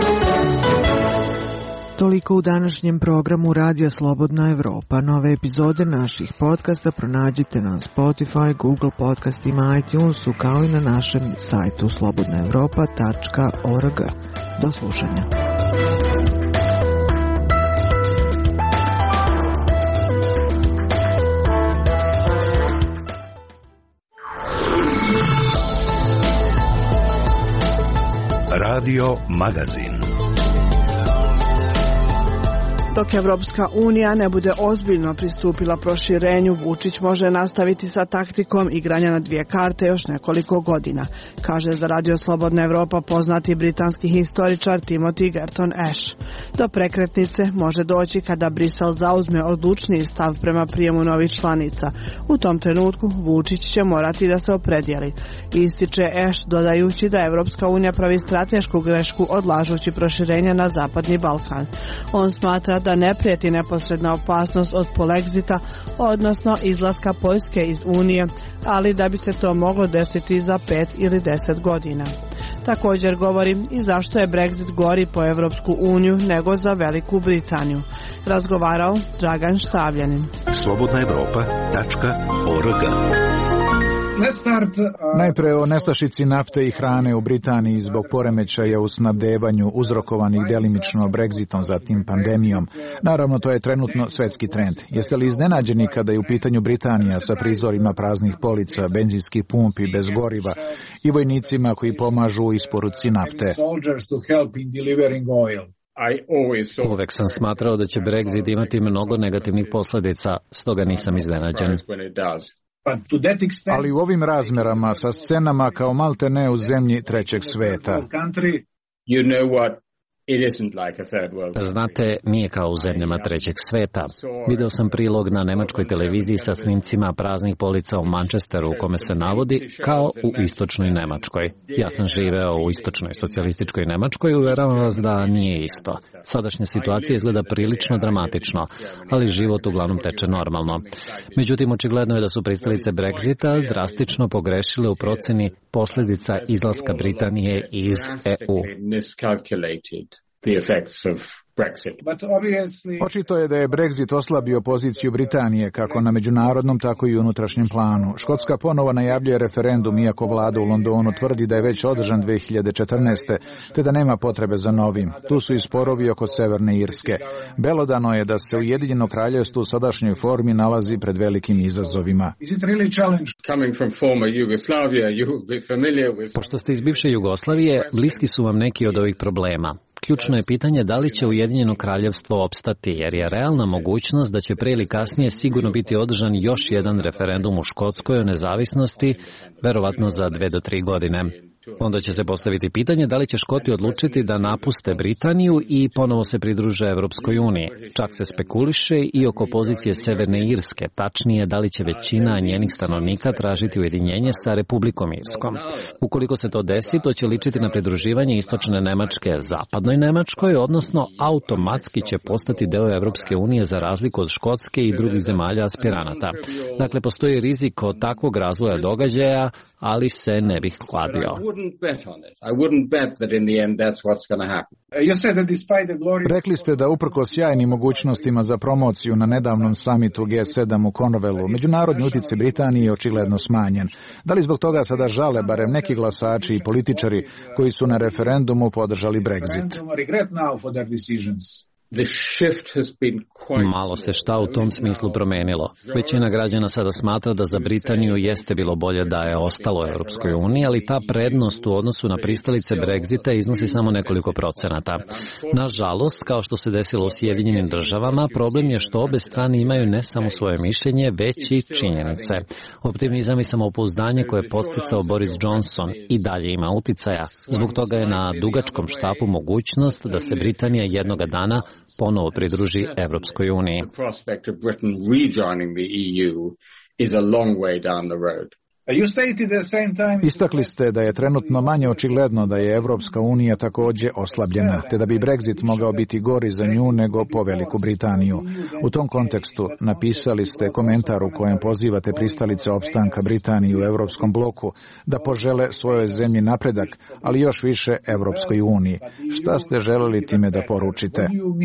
Toliko u današnjem programu Radija Slobodna Evropa. Nove epizode naših podcasta pronađite na Spotify, Google podcastima, iTunesu, kao i na našem sajtu slobodnaevropa.org. Do slušanja. Radio Magazin. Dok Evropska unija ne bude ozbiljno pristupila proširenju, Vučić može nastaviti sa taktikom igranja na dvije karte još nekoliko godina, kaže za Radio Slobodna Evropa poznati britanski historičar Timothy Garton Ash. Do prekretnice može doći kada Brisel zauzme odlučniji stav prema prijemu novih članica. U tom trenutku Vučić će morati da se opredijeli. Ističe Ash dodajući da Evropska unija pravi stratešku grešku odlažući proširenje na Zapadni Balkan. On smatra da ne prijeti neposredna opasnost od polexita, odnosno izlaska Poljske iz Unije, ali da bi se to moglo desiti za 5 ili 10 godina. Također govori i zašto je Brexit gori po Evropsku uniju nego za Veliku Britaniju. Razgovarao Dragan Štavljanin. slobodnaevropa.org. Najpre o nestašici nafte i hrane u Britaniji zbog poremećaja u snabdevanju uzrokovanih delimično Brexitom, zatim pandemijom. Naravno, to je trenutno svetski trend. Jeste li iznenađeni kada je u pitanju Britanija sa prizorima praznih polica, benzinskih pumpi bez goriva i vojnicima koji pomažu u isporuci nafte? Uvek sam smatrao da će Brexit imati mnogo negativnih posljedica, stoga nisam iznenađen. Ali u ovim razmerama, sa scenama kao malte ne u zemlji trećeg sveta. Znate, nije kao u zemljama trećeg sveta. Video sam prilog na nemačkoj televiziji sa snimcima praznih polica u Manchesteru u kome se navodi kao u istočnoj Nemačkoj. Ja sam živeo u istočnoj socijalističkoj Nemačkoj i uvjeravam vas da nije isto. Sadašnja situacija izgleda prilično dramatično, ali život uglavnom teče normalno. Međutim, očigledno je da su pristalice Brexita drastično pogrešile u procjeni posljedica izlaska Britanije iz EU. Očito je da je Brexit oslabio poziciju Britanije kako na međunarodnom, tako i unutrašnjem planu. Škotska ponovo najavljuje referendum, iako vlada u Londonu tvrdi da je već održan 2014. te da nema potrebe za novim. Tu su i sporovi oko Severne Irske. Belodano je da se Ujedinjeno kraljevstvo u sadašnjoj formi nalazi pred velikim izazovima. Pošto ste iz bivše Jugoslavije, bliski su vam neki od ovih problema. Ključno je pitanje da li će Ujedinjeno kraljevstvo opstati, jer je realna mogućnost da će prije ili kasnije sigurno biti održan još jedan referendum u Škotskoj o nezavisnosti, verovatno za 2 do 3 godine. Onda će se postaviti pitanje da li će Škoti odlučiti da napuste Britaniju i ponovo se pridruže Evropskoj uniji. Čak se spekuliše i oko pozicije Severne Irske, tačnije da li će većina njenih stanovnika tražiti ujedinjenje sa Republikom Irskom. Ukoliko se to desi, to će ličiti na pridruživanje istočne Nemačke zapadnoj Nemačkoj, odnosno automatski će postati deo Evropske unije za razliku od Škotske i drugih zemalja aspiranata. Dakle, postoji rizik od takvog razvoja događaja, ali se ne bih kladio. Rekli ste da uprkos sjajnim mogućnostima za promociju na nedavnom samitu G7 u Cornwallu, međunarodni utjecaj Britanije je očigledno smanjen. Da li zbog toga sada žale barem neki glasači i političari koji su na referendumu podržali Brexit? Malo se šta u tom smislu promenilo. Većina građana sada smatra da za Britaniju jeste bilo bolje da je ostalo u Europskoj uniji, ali ta prednost u odnosu na pristalice Brexita iznosi samo nekoliko procenata. Nažalost, kao što se desilo u Sjedinjenim državama, problem je što obe strane imaju ne samo svoje mišljenje, već i činjenice. Optimizam i samopouzdanje koje je podsticao Boris Johnson i dalje ima uticaja. Zbog toga je na dugačkom štapu mogućnost da se Britanija jednoga dana ponovo pridruži Evropskoj uniji. Istakli ste da je trenutno manje očigledno da je Evropska unija takođe oslabljena, te da bi Brexit mogao biti gori za nju nego po Veliku Britaniju. U tom kontekstu napisali ste komentar u kojem pozivate pristalice opstanka Britanije u Evropskom bloku da požele svojoj zemlji napredak, ali još više Evropskoj uniji. Šta ste želeli time da poručite?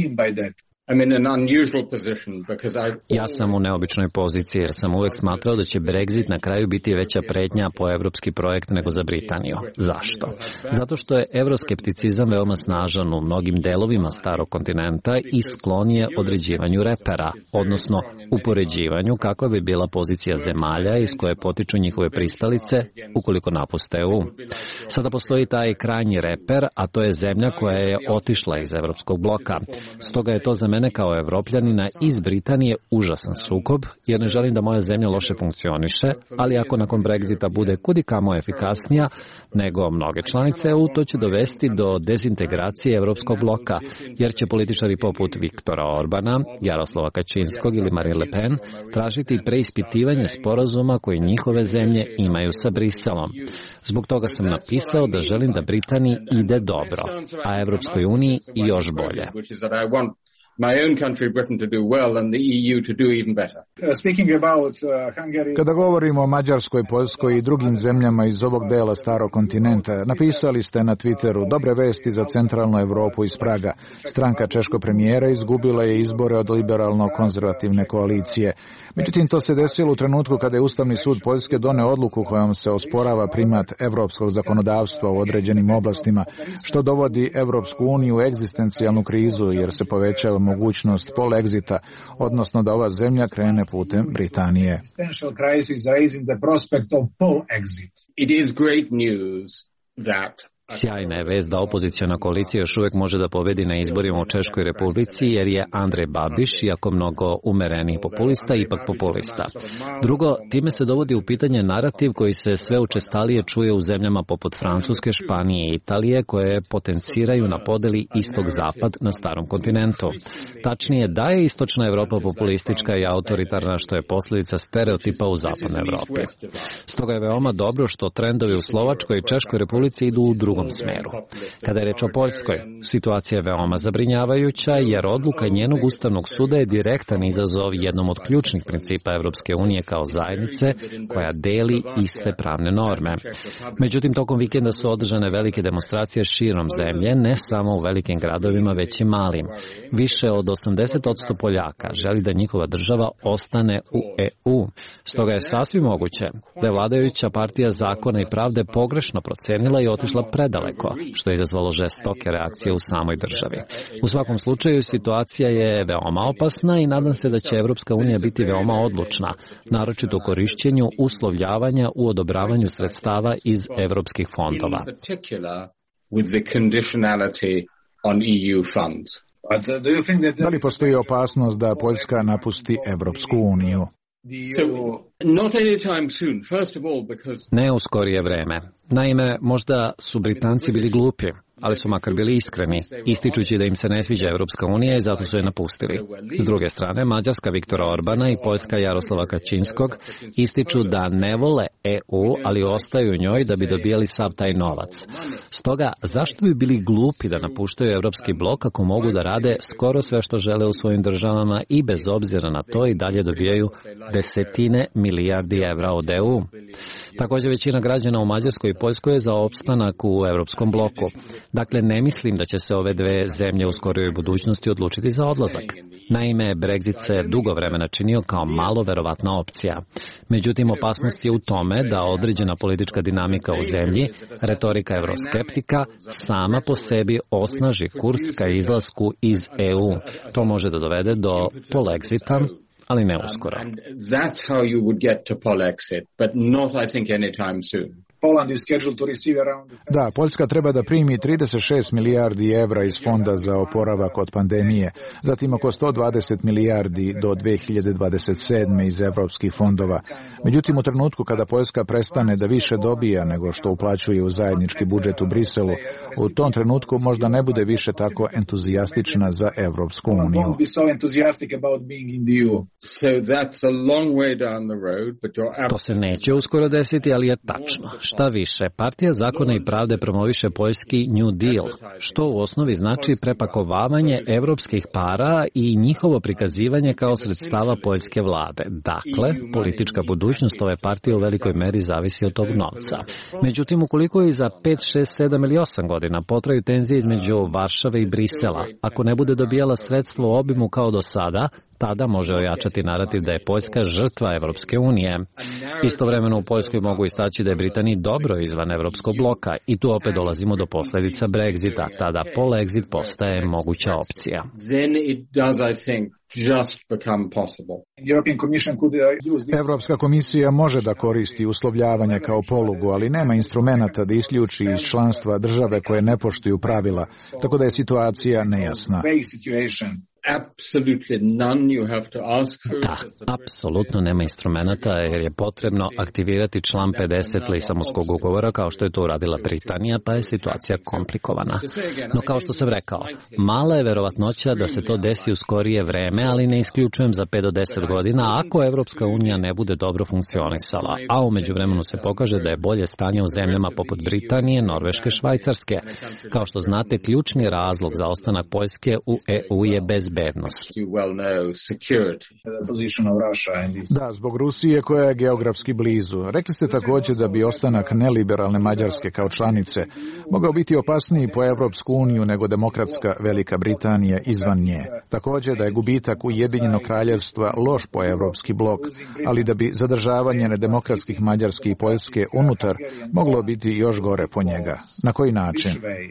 Ja sam u neobičnoj poziciji jer sam uvek smatrao da će Brexit na kraju biti veća pretnja po evropski projekt nego za Britaniju. Zašto? Zato što je evroskepticizam veoma snažan u mnogim delovima starog kontinenta i sklon je određivanju repera, odnosno upoređivanju kakva bi bila pozicija zemalja iz koje potiču njihove pristalice ukoliko napuste EU. Sada postoji taj krajnji reper, a to je zemlja koja je otišla iz evropskog bloka. Stoga je to za mene kao Evropljanina iz Britanije užasan sukob, jer ne želim da moja zemlja loše funkcioniše, ali ako nakon Brexita bude kudikamo efikasnija nego mnoge članice EU, to će dovesti do dezintegracije Evropskog bloka, jer će političari poput Viktora Orbana, Jaroslava Kačinskog ili Marine Le Pen tražiti preispitivanje sporazuma koji njihove zemlje imaju sa Briselom. Zbog toga sam napisao da želim da Britaniji ide dobro, a Evropskoj uniji i još bolje. My own country, Britain, to do well and the EU to do even better. Kada govorimo o Mađarskoj, Poljskoj i drugim zemljama iz ovog dela starog kontinenta, napisali ste na Twitteru dobre vesti za centralnu Evropu iz Praga. Stranka češkog premijera izgubila je izbore od liberalno-konzervativne koalicije. Međutim, to se desilo u trenutku kada je Ustavni sud Poljske doneo odluku kojom se osporava primat evropskog zakonodavstva u određenim oblastima, što dovodi Evropsku uniju u egzistencijalnu krizu jer se povećava mogućnost polexita, odnosno da ova zemlja krene putem Britanije. It is great news that Sjajna je vest da opoziciona koalicija još uvek može da pobedi na izborima u Češkoj Republici, jer je Andrej Babiš, iako mnogo umereniji populista, ipak populista. Drugo, time se dovodi u pitanje narativ koji se sve učestalije čuje u zemljama poput Francuske, Španije i Italije, koje potenciraju na podeli istog-zapad na starom kontinentu. Tačnije, da je istočna Evropa populistička i autoritarna, što je posljedica stereotipa u zapadnoj Evropi. Stoga je veoma dobro što trendovi u Slovačkoj i Češkoj Republici idu u drugom smeru. Kada je reč o Poljskoj, situacija je veoma zabrinjavajuća jer odluka njenog Ustavnog suda je direktan izazov jednom od ključnih principa Evropske unije kao zajednice koja deli iste pravne norme. Međutim, tokom vikenda su održane velike demonstracije širom zemlje, ne samo u velikim gradovima, već i malim. Više od 80% Poljaka želi da njihova država ostane u EU. Stoga je sasvim moguće da je vladajuća partija Zakona i pravde pogrešno procenila i otišla predaleko, što je izazvalo žestoke reakcije u samoj državi. U svakom slučaju, situacija je veoma opasna i nadam se da će Evropska unija biti veoma odlučna, naročito u korišćenju uslovljavanja u odobravanju sredstava iz evropskih fondova. Da li postoji opasnost da Poljska napusti Evropsku uniju? Ne u skorije vreme. Naime, možda su Britanci bili glupi, ali su makar bili iskreni, ističući da im se ne sviđa Evropska unija i zato su je napustili. S druge strane, Mađarska Viktora Orbana i Poljska Jaroslava Kačinskog ističu da ne vole EU, ali ostaju u njoj da bi dobijali sav taj novac. Stoga, zašto bi bili glupi da napuštaju Evropski blok ako mogu da rade skoro sve što žele u svojim državama i bez obzira na to i dalje dobijaju desetine milijardi evra od EU? Također, većina građana u Mađarskoj i Poljskoj je za opstanak u Evropskom bloku. Dakle, ne mislim da će se ove dve zemlje u skorijoj budućnosti odlučiti za odlazak. Naime, Brexit se dugo vremena činio kao malo verovatna opcija. Međutim, opasnost je u tome da određena politička dinamika u zemlji, retorika evroskeptika, sama po sebi osnaži kurs ka izlasku iz EU. To može da dovede do polexita, ali ne uskoro. Da, Poljska treba da primi 36 milijardi evra iz fonda za oporavak od pandemije, zatim oko 120 milijardi do 2027. iz evropskih fondova. Međutim, u trenutku kada Poljska prestane da više dobija nego što uplaćuje u zajednički budžet u Briselu, u tom trenutku možda ne bude više tako entuzijastična za Evropsku uniju. To se neće uskoro desiti, ali je tačno. Šta više, Partija zakona i pravde promoviše poljski New Deal, što u osnovi znači prepakovavanje evropskih para i njihovo prikazivanje kao sredstava poljske vlade. Dakle, politička budućnost ove partije u velikoj meri zavisi od tog novca. Međutim, ukoliko i za 5, 6, 7 ili 8 godina potraju tenzije između Varšave i Brisela, ako ne bude dobijala sredstvo u obimu kao do sada, tada može ojačati narativ da je Poljska žrtva Evropske unije. Istovremeno u Poljskoj mogu istaći da je Britaniji dobro izvan Evropskog bloka i tu opet dolazimo do posljedica Brexita. Tada polexit postaje moguća opcija. Evropska komisija može da koristi uslovljavanje kao polugu, ali nema instrumenata da isključi iz članstva države koje ne poštuju pravila, tako da je situacija nejasna. Da, apsolutno nema instrumenata jer je potrebno aktivirati član 50 Lisabonskog ugovora kao što je to uradila Britanija, pa je situacija komplikovana. No kao što sam rekao, mala je verovatnoća da se to desi u skorije vreme, ali ne isključujem za 5 do 10 godina ako Evropska unija ne bude dobro funkcionisala, a u međuvremenu se pokaže da je bolje stanje u zemljama poput Britanije, Norveške, Švajcarske. Kao što znate, ključni razlog za ostanak Poljske u EU je bezbednost. Da, zbog Rusije koja je geografski blizu. Rekli ste također da bi ostanak neliberalne Mađarske kao članice mogao biti opasniji po Evropsku uniju nego demokratska Velika Britanija izvan nje. Također da je gubitak Ujedinjenog kraljevstva loš po Evropski blok, ali da bi zadržavanje nedemokratskih Mađarske i Poljske unutar moglo biti još gore po njega. Na koji način?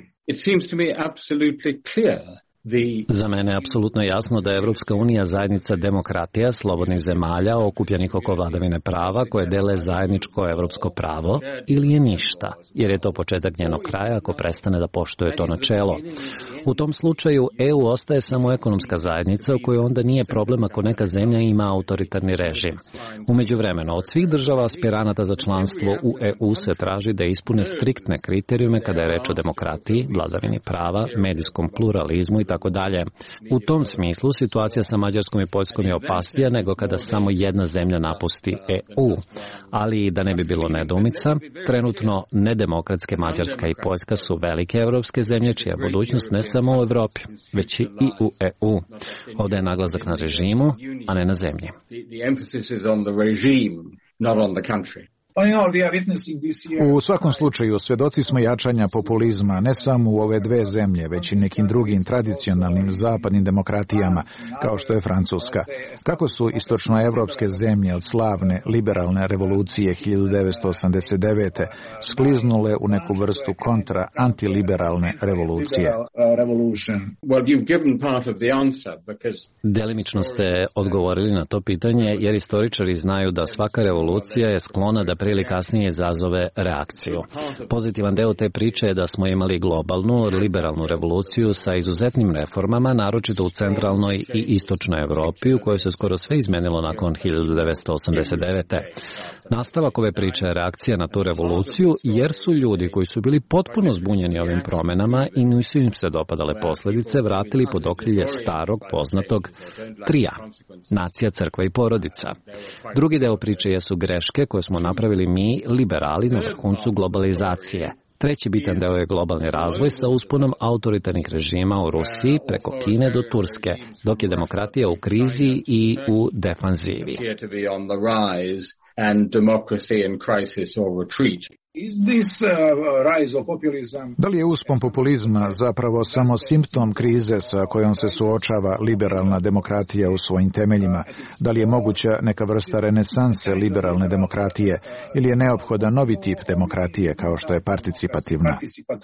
Za mene je apsolutno jasno da je Evropska unija zajednica demokratija, slobodnih zemalja, okupljenih oko vladavine prava, koje dele zajedničko evropsko pravo, ili je ništa, jer je to početak njenog kraja ako prestane da poštuje to načelo. U tom slučaju EU ostaje samo ekonomska zajednica u kojoj onda nije problem ako neka zemlja ima autoritarni režim. U međuvremenu, od svih država aspiranata za članstvo u EU se traži da ispune striktne kriterijume kada je reč o demokratiji, vladavini prava, medijskom pluralizmu i tako dalje. U tom smislu situacija sa Mađarskom i Poljskom je opasnija nego kada samo jedna zemlja napusti EU. Ali da ne bi bilo nedoumica, trenutno nedemokratske Mađarska i Poljska su velike evropske zemlje čija budućnost ne samo u Evropi, već i u EU. Ovdje je naglasak na režimu, a ne na zemlji. U svakom slučaju, svjedoci smo jačanja populizma ne samo u ove dve zemlje, već i nekim drugim tradicionalnim zapadnim demokratijama, kao što je Francuska. Kako su istočnoevropske zemlje od slavne liberalne revolucije 1989. skliznule u neku vrstu kontra-antiliberalne revolucije? Delimično ste odgovorili na to pitanje, jer istoričari znaju da svaka revolucija je sklona da prije ili kasnije izazove reakciju. Pozitivan deo te priče je da smo imali globalnu, liberalnu revoluciju sa izuzetnim reformama, naročito u centralnoj i istočnoj Evropi, u kojoj se skoro sve izmenilo nakon 1989. Nastavak ove priče je reakcija na tu revoluciju, jer su ljudi koji su bili potpuno zbunjeni ovim promenama i nisu im se dopadale posljedice, vratili pod okrilje starog, poznatog trija: nacija, crkva i porodica. Drugi deo priče jesu greške koje smo napravili mi, liberali, na vrhuncu globalizacije. Treći bitan deo je globalni razvoj sa usponom autoritarnih režima u Rusiji preko Kine do Turske, dok je demokratija u krizi i u defanzivi. Da li je uspon populizma zapravo samo simptom krize sa kojom se suočava liberalna demokratija u svojim temeljima? Da li je moguća neka vrsta renesanse liberalne demokratije ili je neophodan novi tip demokratije kao što je participativna?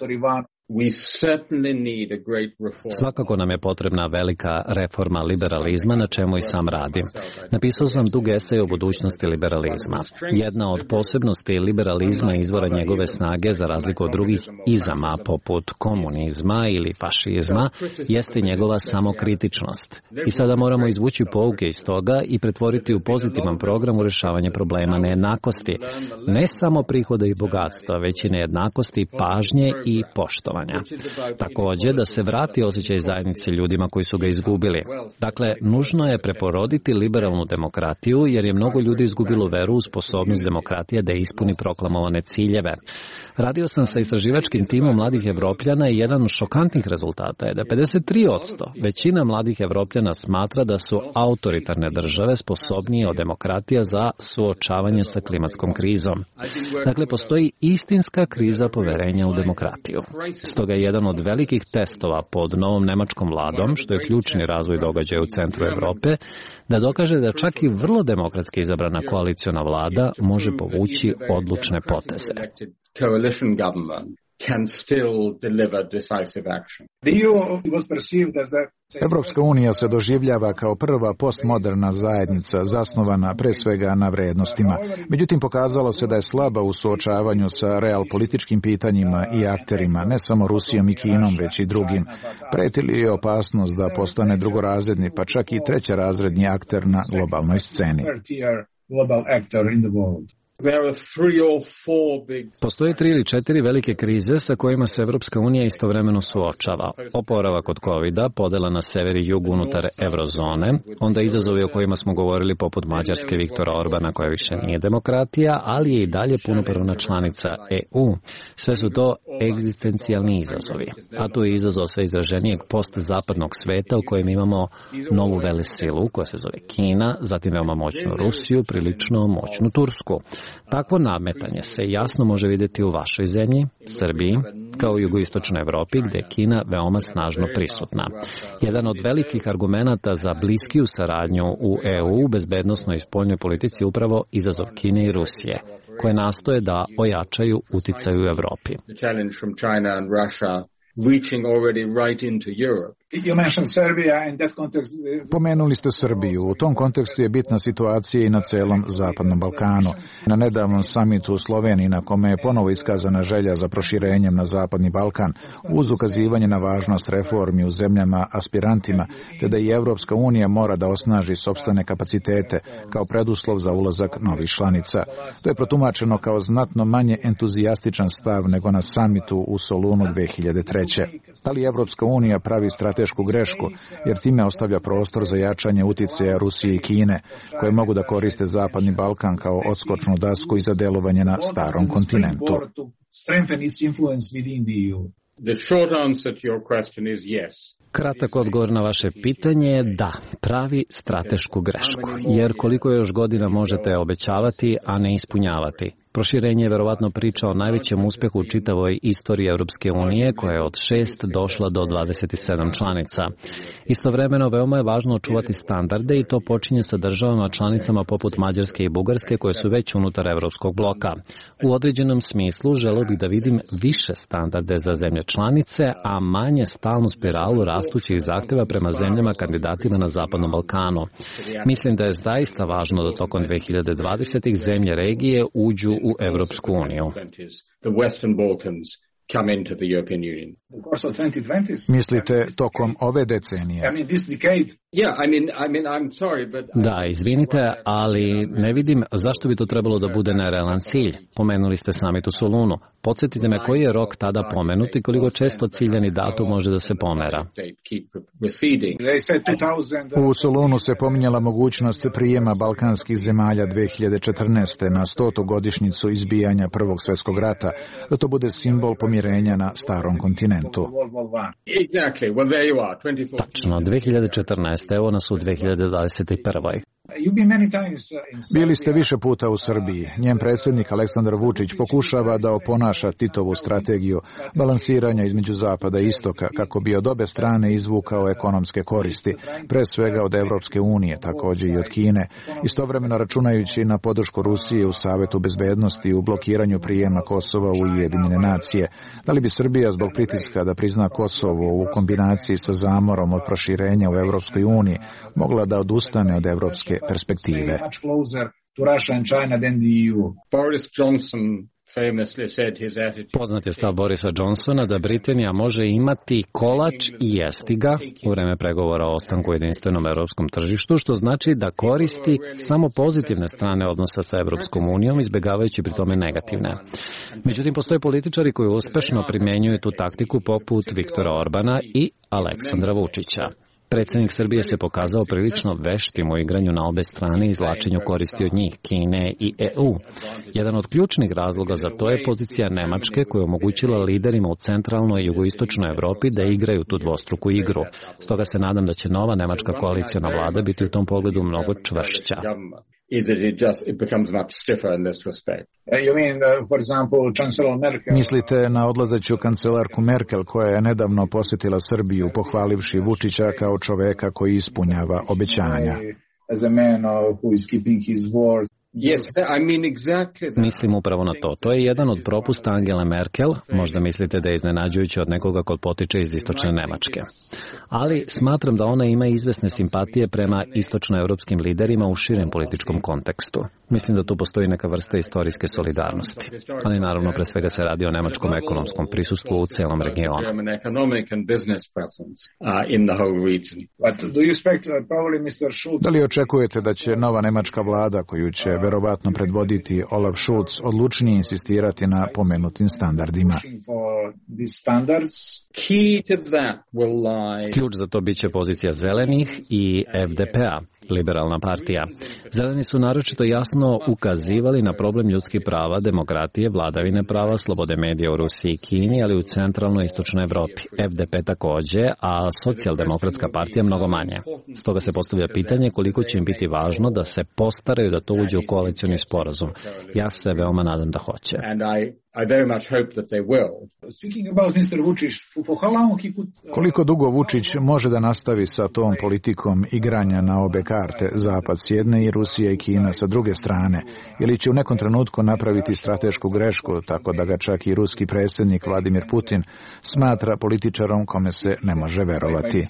Svakako nam je potrebna velika reforma liberalizma, na čemu i sam radim. Napisao sam dug esej o budućnosti liberalizma. Jedna od posebnosti liberalizma izvora njegove snage, za razliku od drugih izama poput komunizma ili fašizma, jeste njegova samokritičnost. I sada moramo izvući pouke iz toga i pretvoriti u pozitivan program u rešavanje problema nejednakosti. Ne samo prihoda i bogatstva, već i nejednakosti, pažnje i poštovanja. Također, da se vrati osjećaj zajednice ljudima koji su ga izgubili. Dakle, nužno je preporoditi liberalnu demokratiju, jer je mnogo ljudi izgubilo veru u sposobnost demokratije da ispuni proklamovane ciljeve. Radio sam sa istraživačkim timom mladih Evropljana i jedan od šokantnih rezultata je da 53% većina mladih Evropljana smatra da su autoritarne države sposobnije od demokratija za suočavanje sa klimatskom krizom. Dakle, postoji istinska kriza poverenja u demokratiju. Stoga je jedan od velikih testova pod novom nemačkom vladom, što je ključni razvoj događaja u centru Evrope, da dokaže da čak i vrlo demokratski izabrana koaliciona vlada može povući odlučne poteze. Evropska unija se doživljava kao prva postmoderna zajednica zasnovana pre svega na vrednostima. Međutim, pokazalo se da je slaba u suočavanju sa realpolitičkim pitanjima i akterima, ne samo Rusijom i Kinom, već i drugim. Preti li je opasnost da postane drugorazredni, pa čak i trećerazredni akter na globalnoj sceni? Postoje 3 ili 4 velike krize sa kojima se Evropska unija istovremeno suočava. Oporavak od covida, podela na sever i jug unutar eurozone, onda izazovi o kojima smo govorili poput Mađarske Viktora Orbana, koja više nije demokratija, ali je i dalje punopravna članica EU. Sve su to egzistencijalni izazovi. A tu je izazov sve izraženijeg postzapadnog sveta u kojem imamo novu velesilu koja se zove Kina, zatim veoma moćnu Rusiju, prilično moćnu Tursku. Takvo nametanje se jasno može vidjeti u vašoj zemlji, Srbiji, kao i jugoistočnoj Evropi, gde je Kina veoma snažno prisutna. Jedan od velikih argumenata za bliskiju saradnju u EU u bezbednosnoj i spoljnoj politici je upravo izazov Kine i Rusije, koje nastoje da ojačaju uticaj u Evropi. Pomenuli ste Srbiju. U tom kontekstu je bitna situacija i na celom Zapadnom Balkanu. Na nedavnom samitu u Sloveniji, na kome je ponovo iskazana želja za proširenjem na Zapadni Balkan, uz ukazivanje na važnost reformi u zemljama aspirantima, te da i Evropska unija mora da osnaži sopstvene kapacitete kao preduslov za ulazak novih članica. To je protumačeno kao znatno manje entuzijastičan stav nego na samitu u Solunu 2003. Da li Evropska unija pravi stratešku grešku, jer time ostavlja prostor za jačanje uticaja Rusije i Kine, koje mogu da koriste Zapadni Balkan kao odskočnu dasku i za delovanje na starom kontinentu? Kratak odgovor na vaše pitanje je da, pravi stratešku grešku, jer koliko još godina možete obećavati, a ne ispunjavati. Proširenje je verovatno priča o najvećem uspehu u čitavoj istoriji Europske unije, koja je od 6 došla do 27 članica. Istovremeno, veoma je važno očuvati standarde i to počinje sa državama članicama poput Mađarske i Bugarske, koje su već unutar Evropskog bloka. U određenom smislu želeo bih da vidim više standarde za zemlje članice, a manje stalnu spiralu rastućih zahteva prema zemljama kandidatima na Zapadnom Balkanu. Mislim da je zaista važno da tokom 2020. zemlje regije uđu u Evropsku uniju. Mislite tokom ove decenije? Da, izvinite, ali ne vidim zašto bi to trebalo da bude nerealan cilj. Pomenuli ste samit u Solunu. Podsjetite me koji je rok tada pomenut i koliko često ciljani datum može da se pomera. U Solunu se pominjala mogućnost prijema balkanskih zemalja 2014. na 100. godišnjicu izbijanja Prvog svjetskog rata, da to bude simbol pomirenja na starom kontinentu. Tačno, 2014. Evo nas u 2021. Bili ste više puta u Srbiji. Njen predsjednik Aleksandar Vučić pokušava da oponaša Titovu strategiju balansiranja između zapada i istoka kako bi od obe strane izvukao ekonomske koristi, pre svega od Evropske unije, također i od Kine, istovremeno računajući na podršku Rusije u Savetu bezbednosti i u blokiranju prijema Kosova u Ujedinjene nacije. Da li bi Srbija zbog pritiska da prizna Kosovo u kombinaciji sa zamorom od proširenja u Evropskoj uniji mogla da odustane od evropske perspektive? Poznat je stav Borisa Johnsona da Britanija može imati kolač i jesti ga u vreme pregovora o ostanku u jedinstvenom evropskom tržištu, što znači da koristi samo pozitivne strane odnosa sa Evropskom unijom, izbjegavajući pri tome negativne. Međutim, postoje političari koji uspešno primjenjuju tu taktiku poput Viktora Orbana i Aleksandra Vučića. Predsjednik Srbije se pokazao prilično veštim u igranju na obe strane i izvlačenju koristi od njih, Kine i EU. Jedan od ključnih razloga za to je pozicija Nemačke koja je omogućila liderima u centralnoj i jugoistočnoj Evropi da igraju tu dvostruku igru. Stoga se nadam da će nova nemačka koaliciona vlada biti u tom pogledu mnogo čvršća. Mislite na odlazeću kancelarku Merkel koja je nedavno posjetila Srbiju pohvalivši Vučića kao čoveka koji ispunjava obećanja. Mislim upravo na to. To je jedan od propusta Angele Merkel. Možda mislite da je iznenađujuće od nekoga ko potiče iz istočne Nemačke. Ali smatram da ona ima izvesne simpatije prema istočnoevropskim liderima u širem političkom kontekstu. Mislim da tu postoji neka vrsta istorijske solidarnosti. Ali naravno pre svega se radi o nemačkom ekonomskom prisustvu u celom regionu. Da li očekujete da će nova nemačka vlada koju će verovatno predvoditi Olaf Scholz odlučnije insistirati na pomenutim standardima? Ključ za to biće pozicija zelenih i FDP-a, liberalna partija. Zeleni su naročito jasno ukazivali na problem ljudskih prava, demokratije, vladavine prava, slobode medija u Rusiji i Kini, ali u centralnoj i istočnoj Evropi. FDP takođe, a socijaldemokratska partija mnogo manje. Stoga se postavlja pitanje koliko će im biti važno da se postaraju da to uđe u koalicioni sporazum. Ja se veoma nadam da hoće. Koliko dugo Vučić može da nastavi sa tom politikom igranja na obe karte, Zapad s jedne i Rusija i Kina sa druge strane, ili će u nekom trenutku napraviti stratešku grešku, tako da ga čak i ruski predsjednik Vladimir Putin smatra političarom kome se ne može verovati?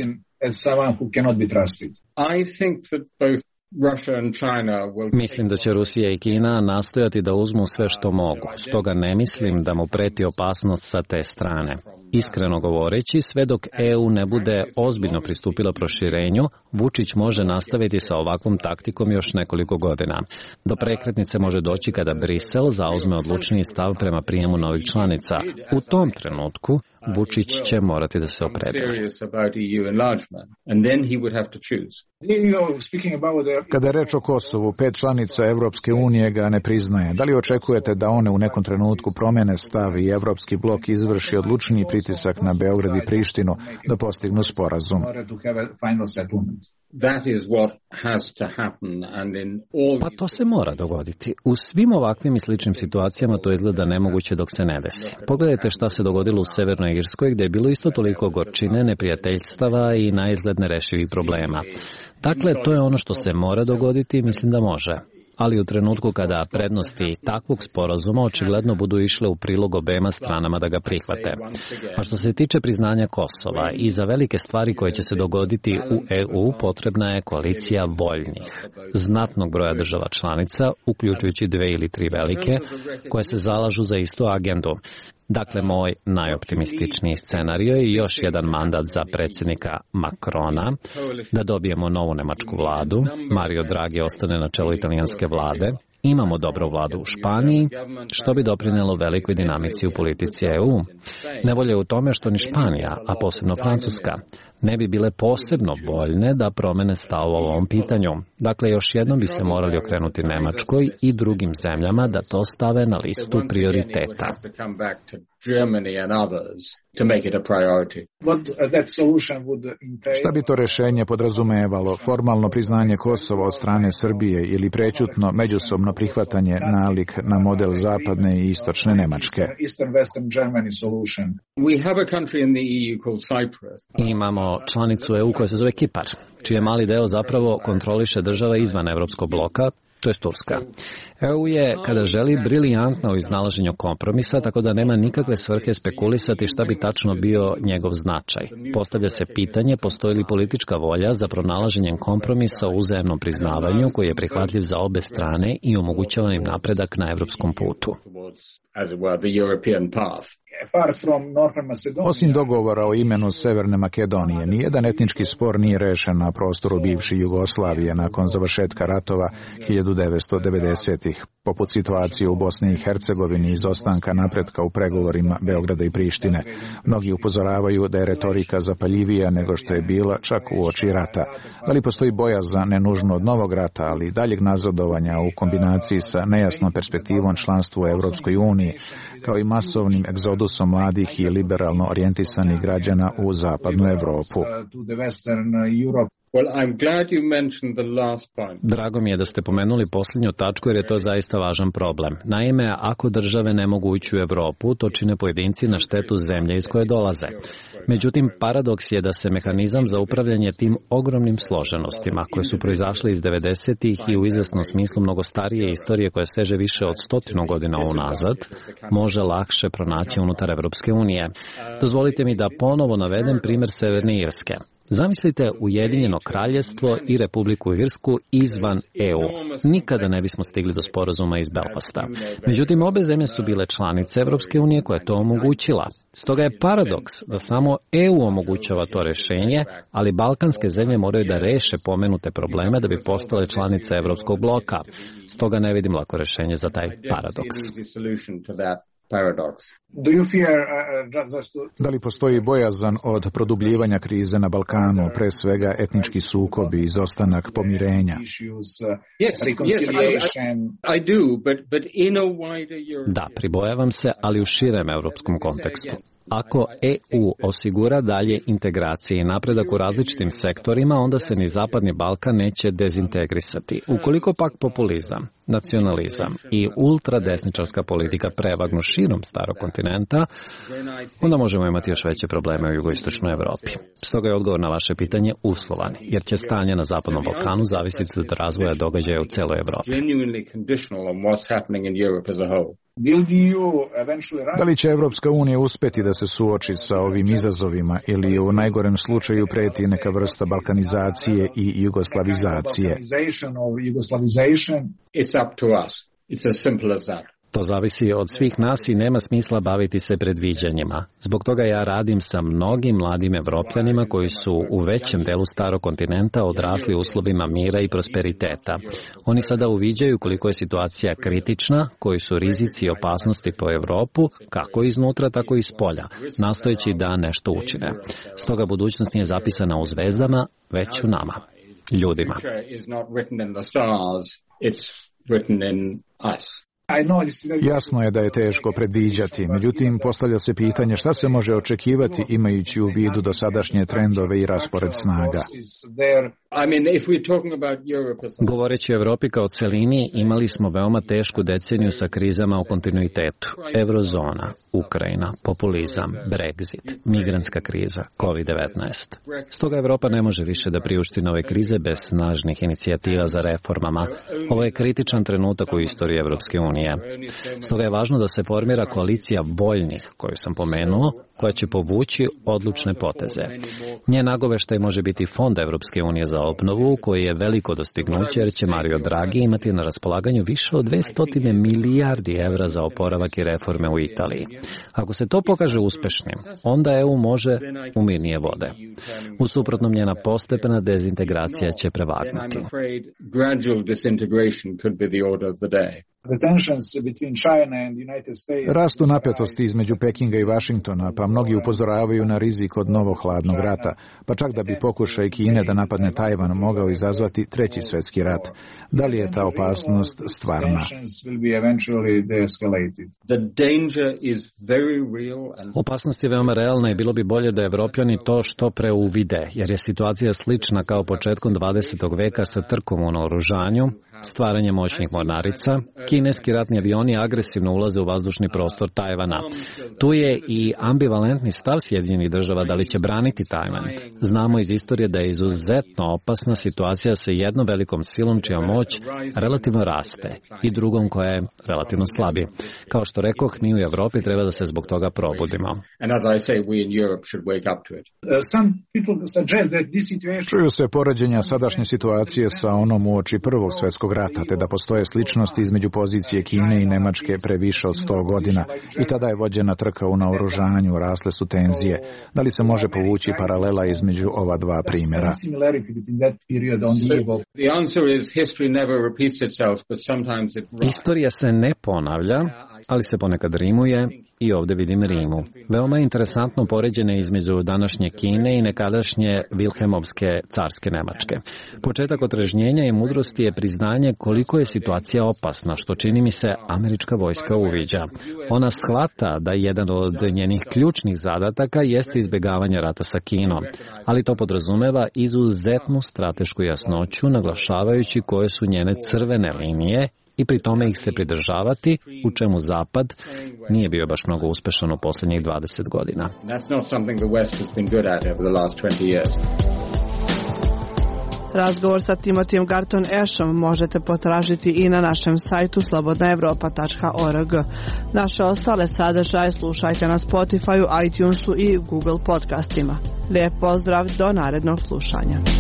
Mislim da će Rusija i Kina nastojati da uzmu sve što mogu, stoga ne mislim da mu preti opasnost sa te strane. Iskreno govoreći, sve dok EU ne bude ozbiljno pristupila proširenju, Vučić može nastaviti sa ovakvom taktikom još nekoliko godina. Do prekretnice može doći kada Brisel zauzme odlučniji stav prema prijemu novih članica. U tom trenutku Vučić će morati da se opredeli. Kada je reč o Kosovu, 5 članica Evropske unije ga ne priznaje. Da li očekujete da one u nekom trenutku promene stav i Evropski blok izvrši odlučniji pritisak na Beograd i Prištinu da postignu sporazum? Pa to se mora dogoditi. U svim ovakvim i sličnim situacijama to izgleda nemoguće dok se ne desi. Pogledajte šta se dogodilo u Severnoj Irskoj gdje je bilo isto toliko gorčine, neprijateljstava i naizgled nerešivih problema. Dakle, to je ono što se mora dogoditi i mislim da može. Ali u trenutku kada prednosti takvog sporazuma očigledno budu išle u prilog obema stranama da ga prihvate. A što se tiče priznanja Kosova i za velike stvari koje će se dogoditi u EU potrebna je koalicija voljnih, znatnog broja država članica, uključujući 2 ili 3 velike, koje se zalažu za istu agendu. Dakle, moj najoptimističniji scenario je još jedan mandat za predsjednika Macrona, da dobijemo novu nemačku vladu, Mario Draghi ostane na čelu italijanske vlade, imamo dobru vladu u Španiji, što bi doprinelo velikoj dinamici u politici EU. Nevolja je u tome što ni Španija, a posebno Francuska, ne bi bile posebno voljne da promene stav o ovom pitanju. Dakle, još jednom bi se morali okrenuti Nemačkoj i drugim zemljama da to stave na listu prioriteta. Germany and others to make it a priority. Šta bi to rešenje podrazumevalo? Formalno priznanje Kosova od strane Srbije ili prećutno međusobno prihvatanje nalik na model zapadne i istočne Nemačke? We have a country in the EU called Cyprus. Imamo članicu EU koja se zove Kipar, čiji mali deo zapravo kontroliše država izvan Evropskog bloka, to je Turska. EU je, kada želi, briljantna u iznalaženju kompromisa, tako da nema nikakve svrhe spekulisati šta bi tačno bio njegov značaj. Postavlja se pitanje, postoji li politička volja za pronalaženjem kompromisa u uzajamnom priznavanju koji je prihvatljiv za obe strane i omogućava im napredak na evropskom putu. Osim dogovora o imenu Severne Makedonije, nijedan etnički spor nije rešen na prostoru bivše Jugoslavije nakon završetka ratova 1990-ih, poput situacije u Bosni i Hercegovini i izostanka napretka u pregovorima Beograda i Prištine. Mnogi upozoravaju da je retorika zapaljivija nego što je bila čak uoči rata. Da li postoji bojazan ne nužno od novog rata, ali i daljeg nazadovanja u kombinaciji sa nejasnom perspektivom članstva u Evropskoj uniji, kao i masovnim egzodusom mladih i liberalno orijentisanih građana u zapadnu Evropu? Drago mi je da ste pomenuli posljednju tačku jer je to zaista važan problem. Naime, ako države ne mogu ući u Evropu, to čine pojedinci na štetu zemlje iz koje dolaze. Međutim, paradoks je da se mehanizam za upravljanje tim ogromnim složenostima, koje su proizašle iz 90-ih i u izvesnom smislu mnogo starije istorije koja seže više od 100 godina unazad, može lakše pronaći unutar Evropske unije. Dozvolite mi da ponovo navedem primjer Severne Irske. Zamislite Ujedinjeno Kraljevstvo i Republiku Irsku izvan EU. Nikada ne bismo stigli do sporazuma iz Belfasta. Međutim, obe zemlje su bile članice Evropske unije koja je to omogućila. Stoga je paradoks da samo EU omogućava to rešenje, ali balkanske zemlje moraju da reše pomenute probleme da bi postale članice Evropskog bloka. Stoga ne vidim lako rešenje za taj paradoks. Da li postoji bojazan od produbljivanja krize na Balkanu, pre svega etnički sukobi, izostanak pomirenja? Da, pribojavam se, ali u širem evropskom kontekstu. Ako EU osigura dalje integracije i napredak u različitim sektorima, onda se ni Zapadni Balkan neće dezintegrisati. Ukoliko pak populizam, nacionalizam i ultradesničarska politika prevagnu širom starog kontinenta, onda možemo imati još veće probleme u jugoistočnoj Evropi. Stoga je odgovor na vaše pitanje uslovan, jer će stanje na Zapadnom Balkanu zavisiti od razvoja događaja u celoj Evropi. Da li će Evropska unija uspeti da se suoči sa ovim izazovima ili u najgorem slučaju preti neka vrsta balkanizacije i jugoslavizacije? To zavisi od svih nas i nema smisla baviti se predviđanjima. Zbog toga ja radim sa mnogim mladim Evropljanima koji su u većem delu starog kontinenta odrasli u uslovima mira i prosperiteta. Oni sada uviđaju koliko je situacija kritična, koji su rizici i opasnosti po Evropu, kako iznutra, tako i spolja, nastojeći da nešto učine. Stoga budućnost nije zapisana u zvezdama, već u nama, ljudima. Jasno je da je teško predviđati, međutim postavlja se pitanje šta se može očekivati imajući u vidu dosadašnje trendove i raspored snaga. Govoreći o Evropi kao celini, imali smo veoma tešku deceniju sa krizama u kontinuitetu. Eurozona, Ukrajina, populizam, Brexit, migrantska kriza, COVID-19. Stoga Evropa ne može više da priušti nove krize bez snažnih inicijativa za reformama. Ovo je kritičan trenutak u istoriji Evropske unije. Stoga je važno da se formira koalicija voljnih, koju sam pomenuo, koja će povući odlučne poteze. Njen nagoveštaj može biti Fond Evropske unije za obnovu, koji je veliko dostignuće jer će Mario Draghi imati na raspolaganju više od 200 milijardi evra za oporavak i reforme u Italiji. Ako se to pokaže uspešnim, onda EU može u mirnije vode. U suprotnom, njena postepena dezintegracija će prevagnuti. Rastu napetosti između Pekinga i Vašingtona, pa mnogi upozoravaju na rizik od novog hladnog rata, pa čak da bi pokušaj Kine da napadne Tajvan mogao izazvati treći svjetski rat. Da li je ta opasnost stvarna? Opasnost je veoma realna i bilo bi bolje da Evropljani to što pre uvide, jer je situacija slična kao početkom 20. veka sa trkom u naoružanju, stvaranje moćnih mornarica, kineski ratni avioni agresivno ulaze u vazdušni prostor Tajvana. Tu je i ambivalentni stav Sjedinjenih država da li će braniti Tajvan. Znamo iz istorije da je izuzetno opasna situacija sa jednom velikom silom čija moć relativno raste i drugom koja je relativno slabi. Kao što rekoh, mi u Evropi treba da se zbog toga probudimo. Čuju se poređenja sadašnje situacije sa onom uoči Prvog svjetskog rata, te da postoje sličnosti između pozicije Kine i Nemačke pre više od 100 godina. I tada je vođena trka u naoružanju, rasle su tenzije. Da li se može povući paralela između ova dva primjera? Istorija se ne ponavlja, ali se ponekad rimuje i ovdje vidim rimu. Veoma je interesantno poređenje između današnje Kine i nekadašnje Vilhelmovske carske Nemačke. Početak otrežnjenja i mudrosti je priznanje koliko je situacija opasna, što čini mi se američka vojska uviđa. Ona shvata da jedan od njenih ključnih zadataka jeste izbjegavanje rata sa Kinom, ali to podrazumeva izuzetnu stratešku jasnoću, naglašavajući koje su njene crvene linije i pri tome ih se pridržavati, u čemu Zapad nije bio baš mnogo uspešan u posljednjih 20 godina. Razgovor sa Timotijem Garton Ashom možete potražiti i na našem sajtu slobodnaevropa.org. Naše ostale sadržaje slušajte na Spotifyu, iTunesu i Google podcastima. Lijep pozdrav, do narednog slušanja.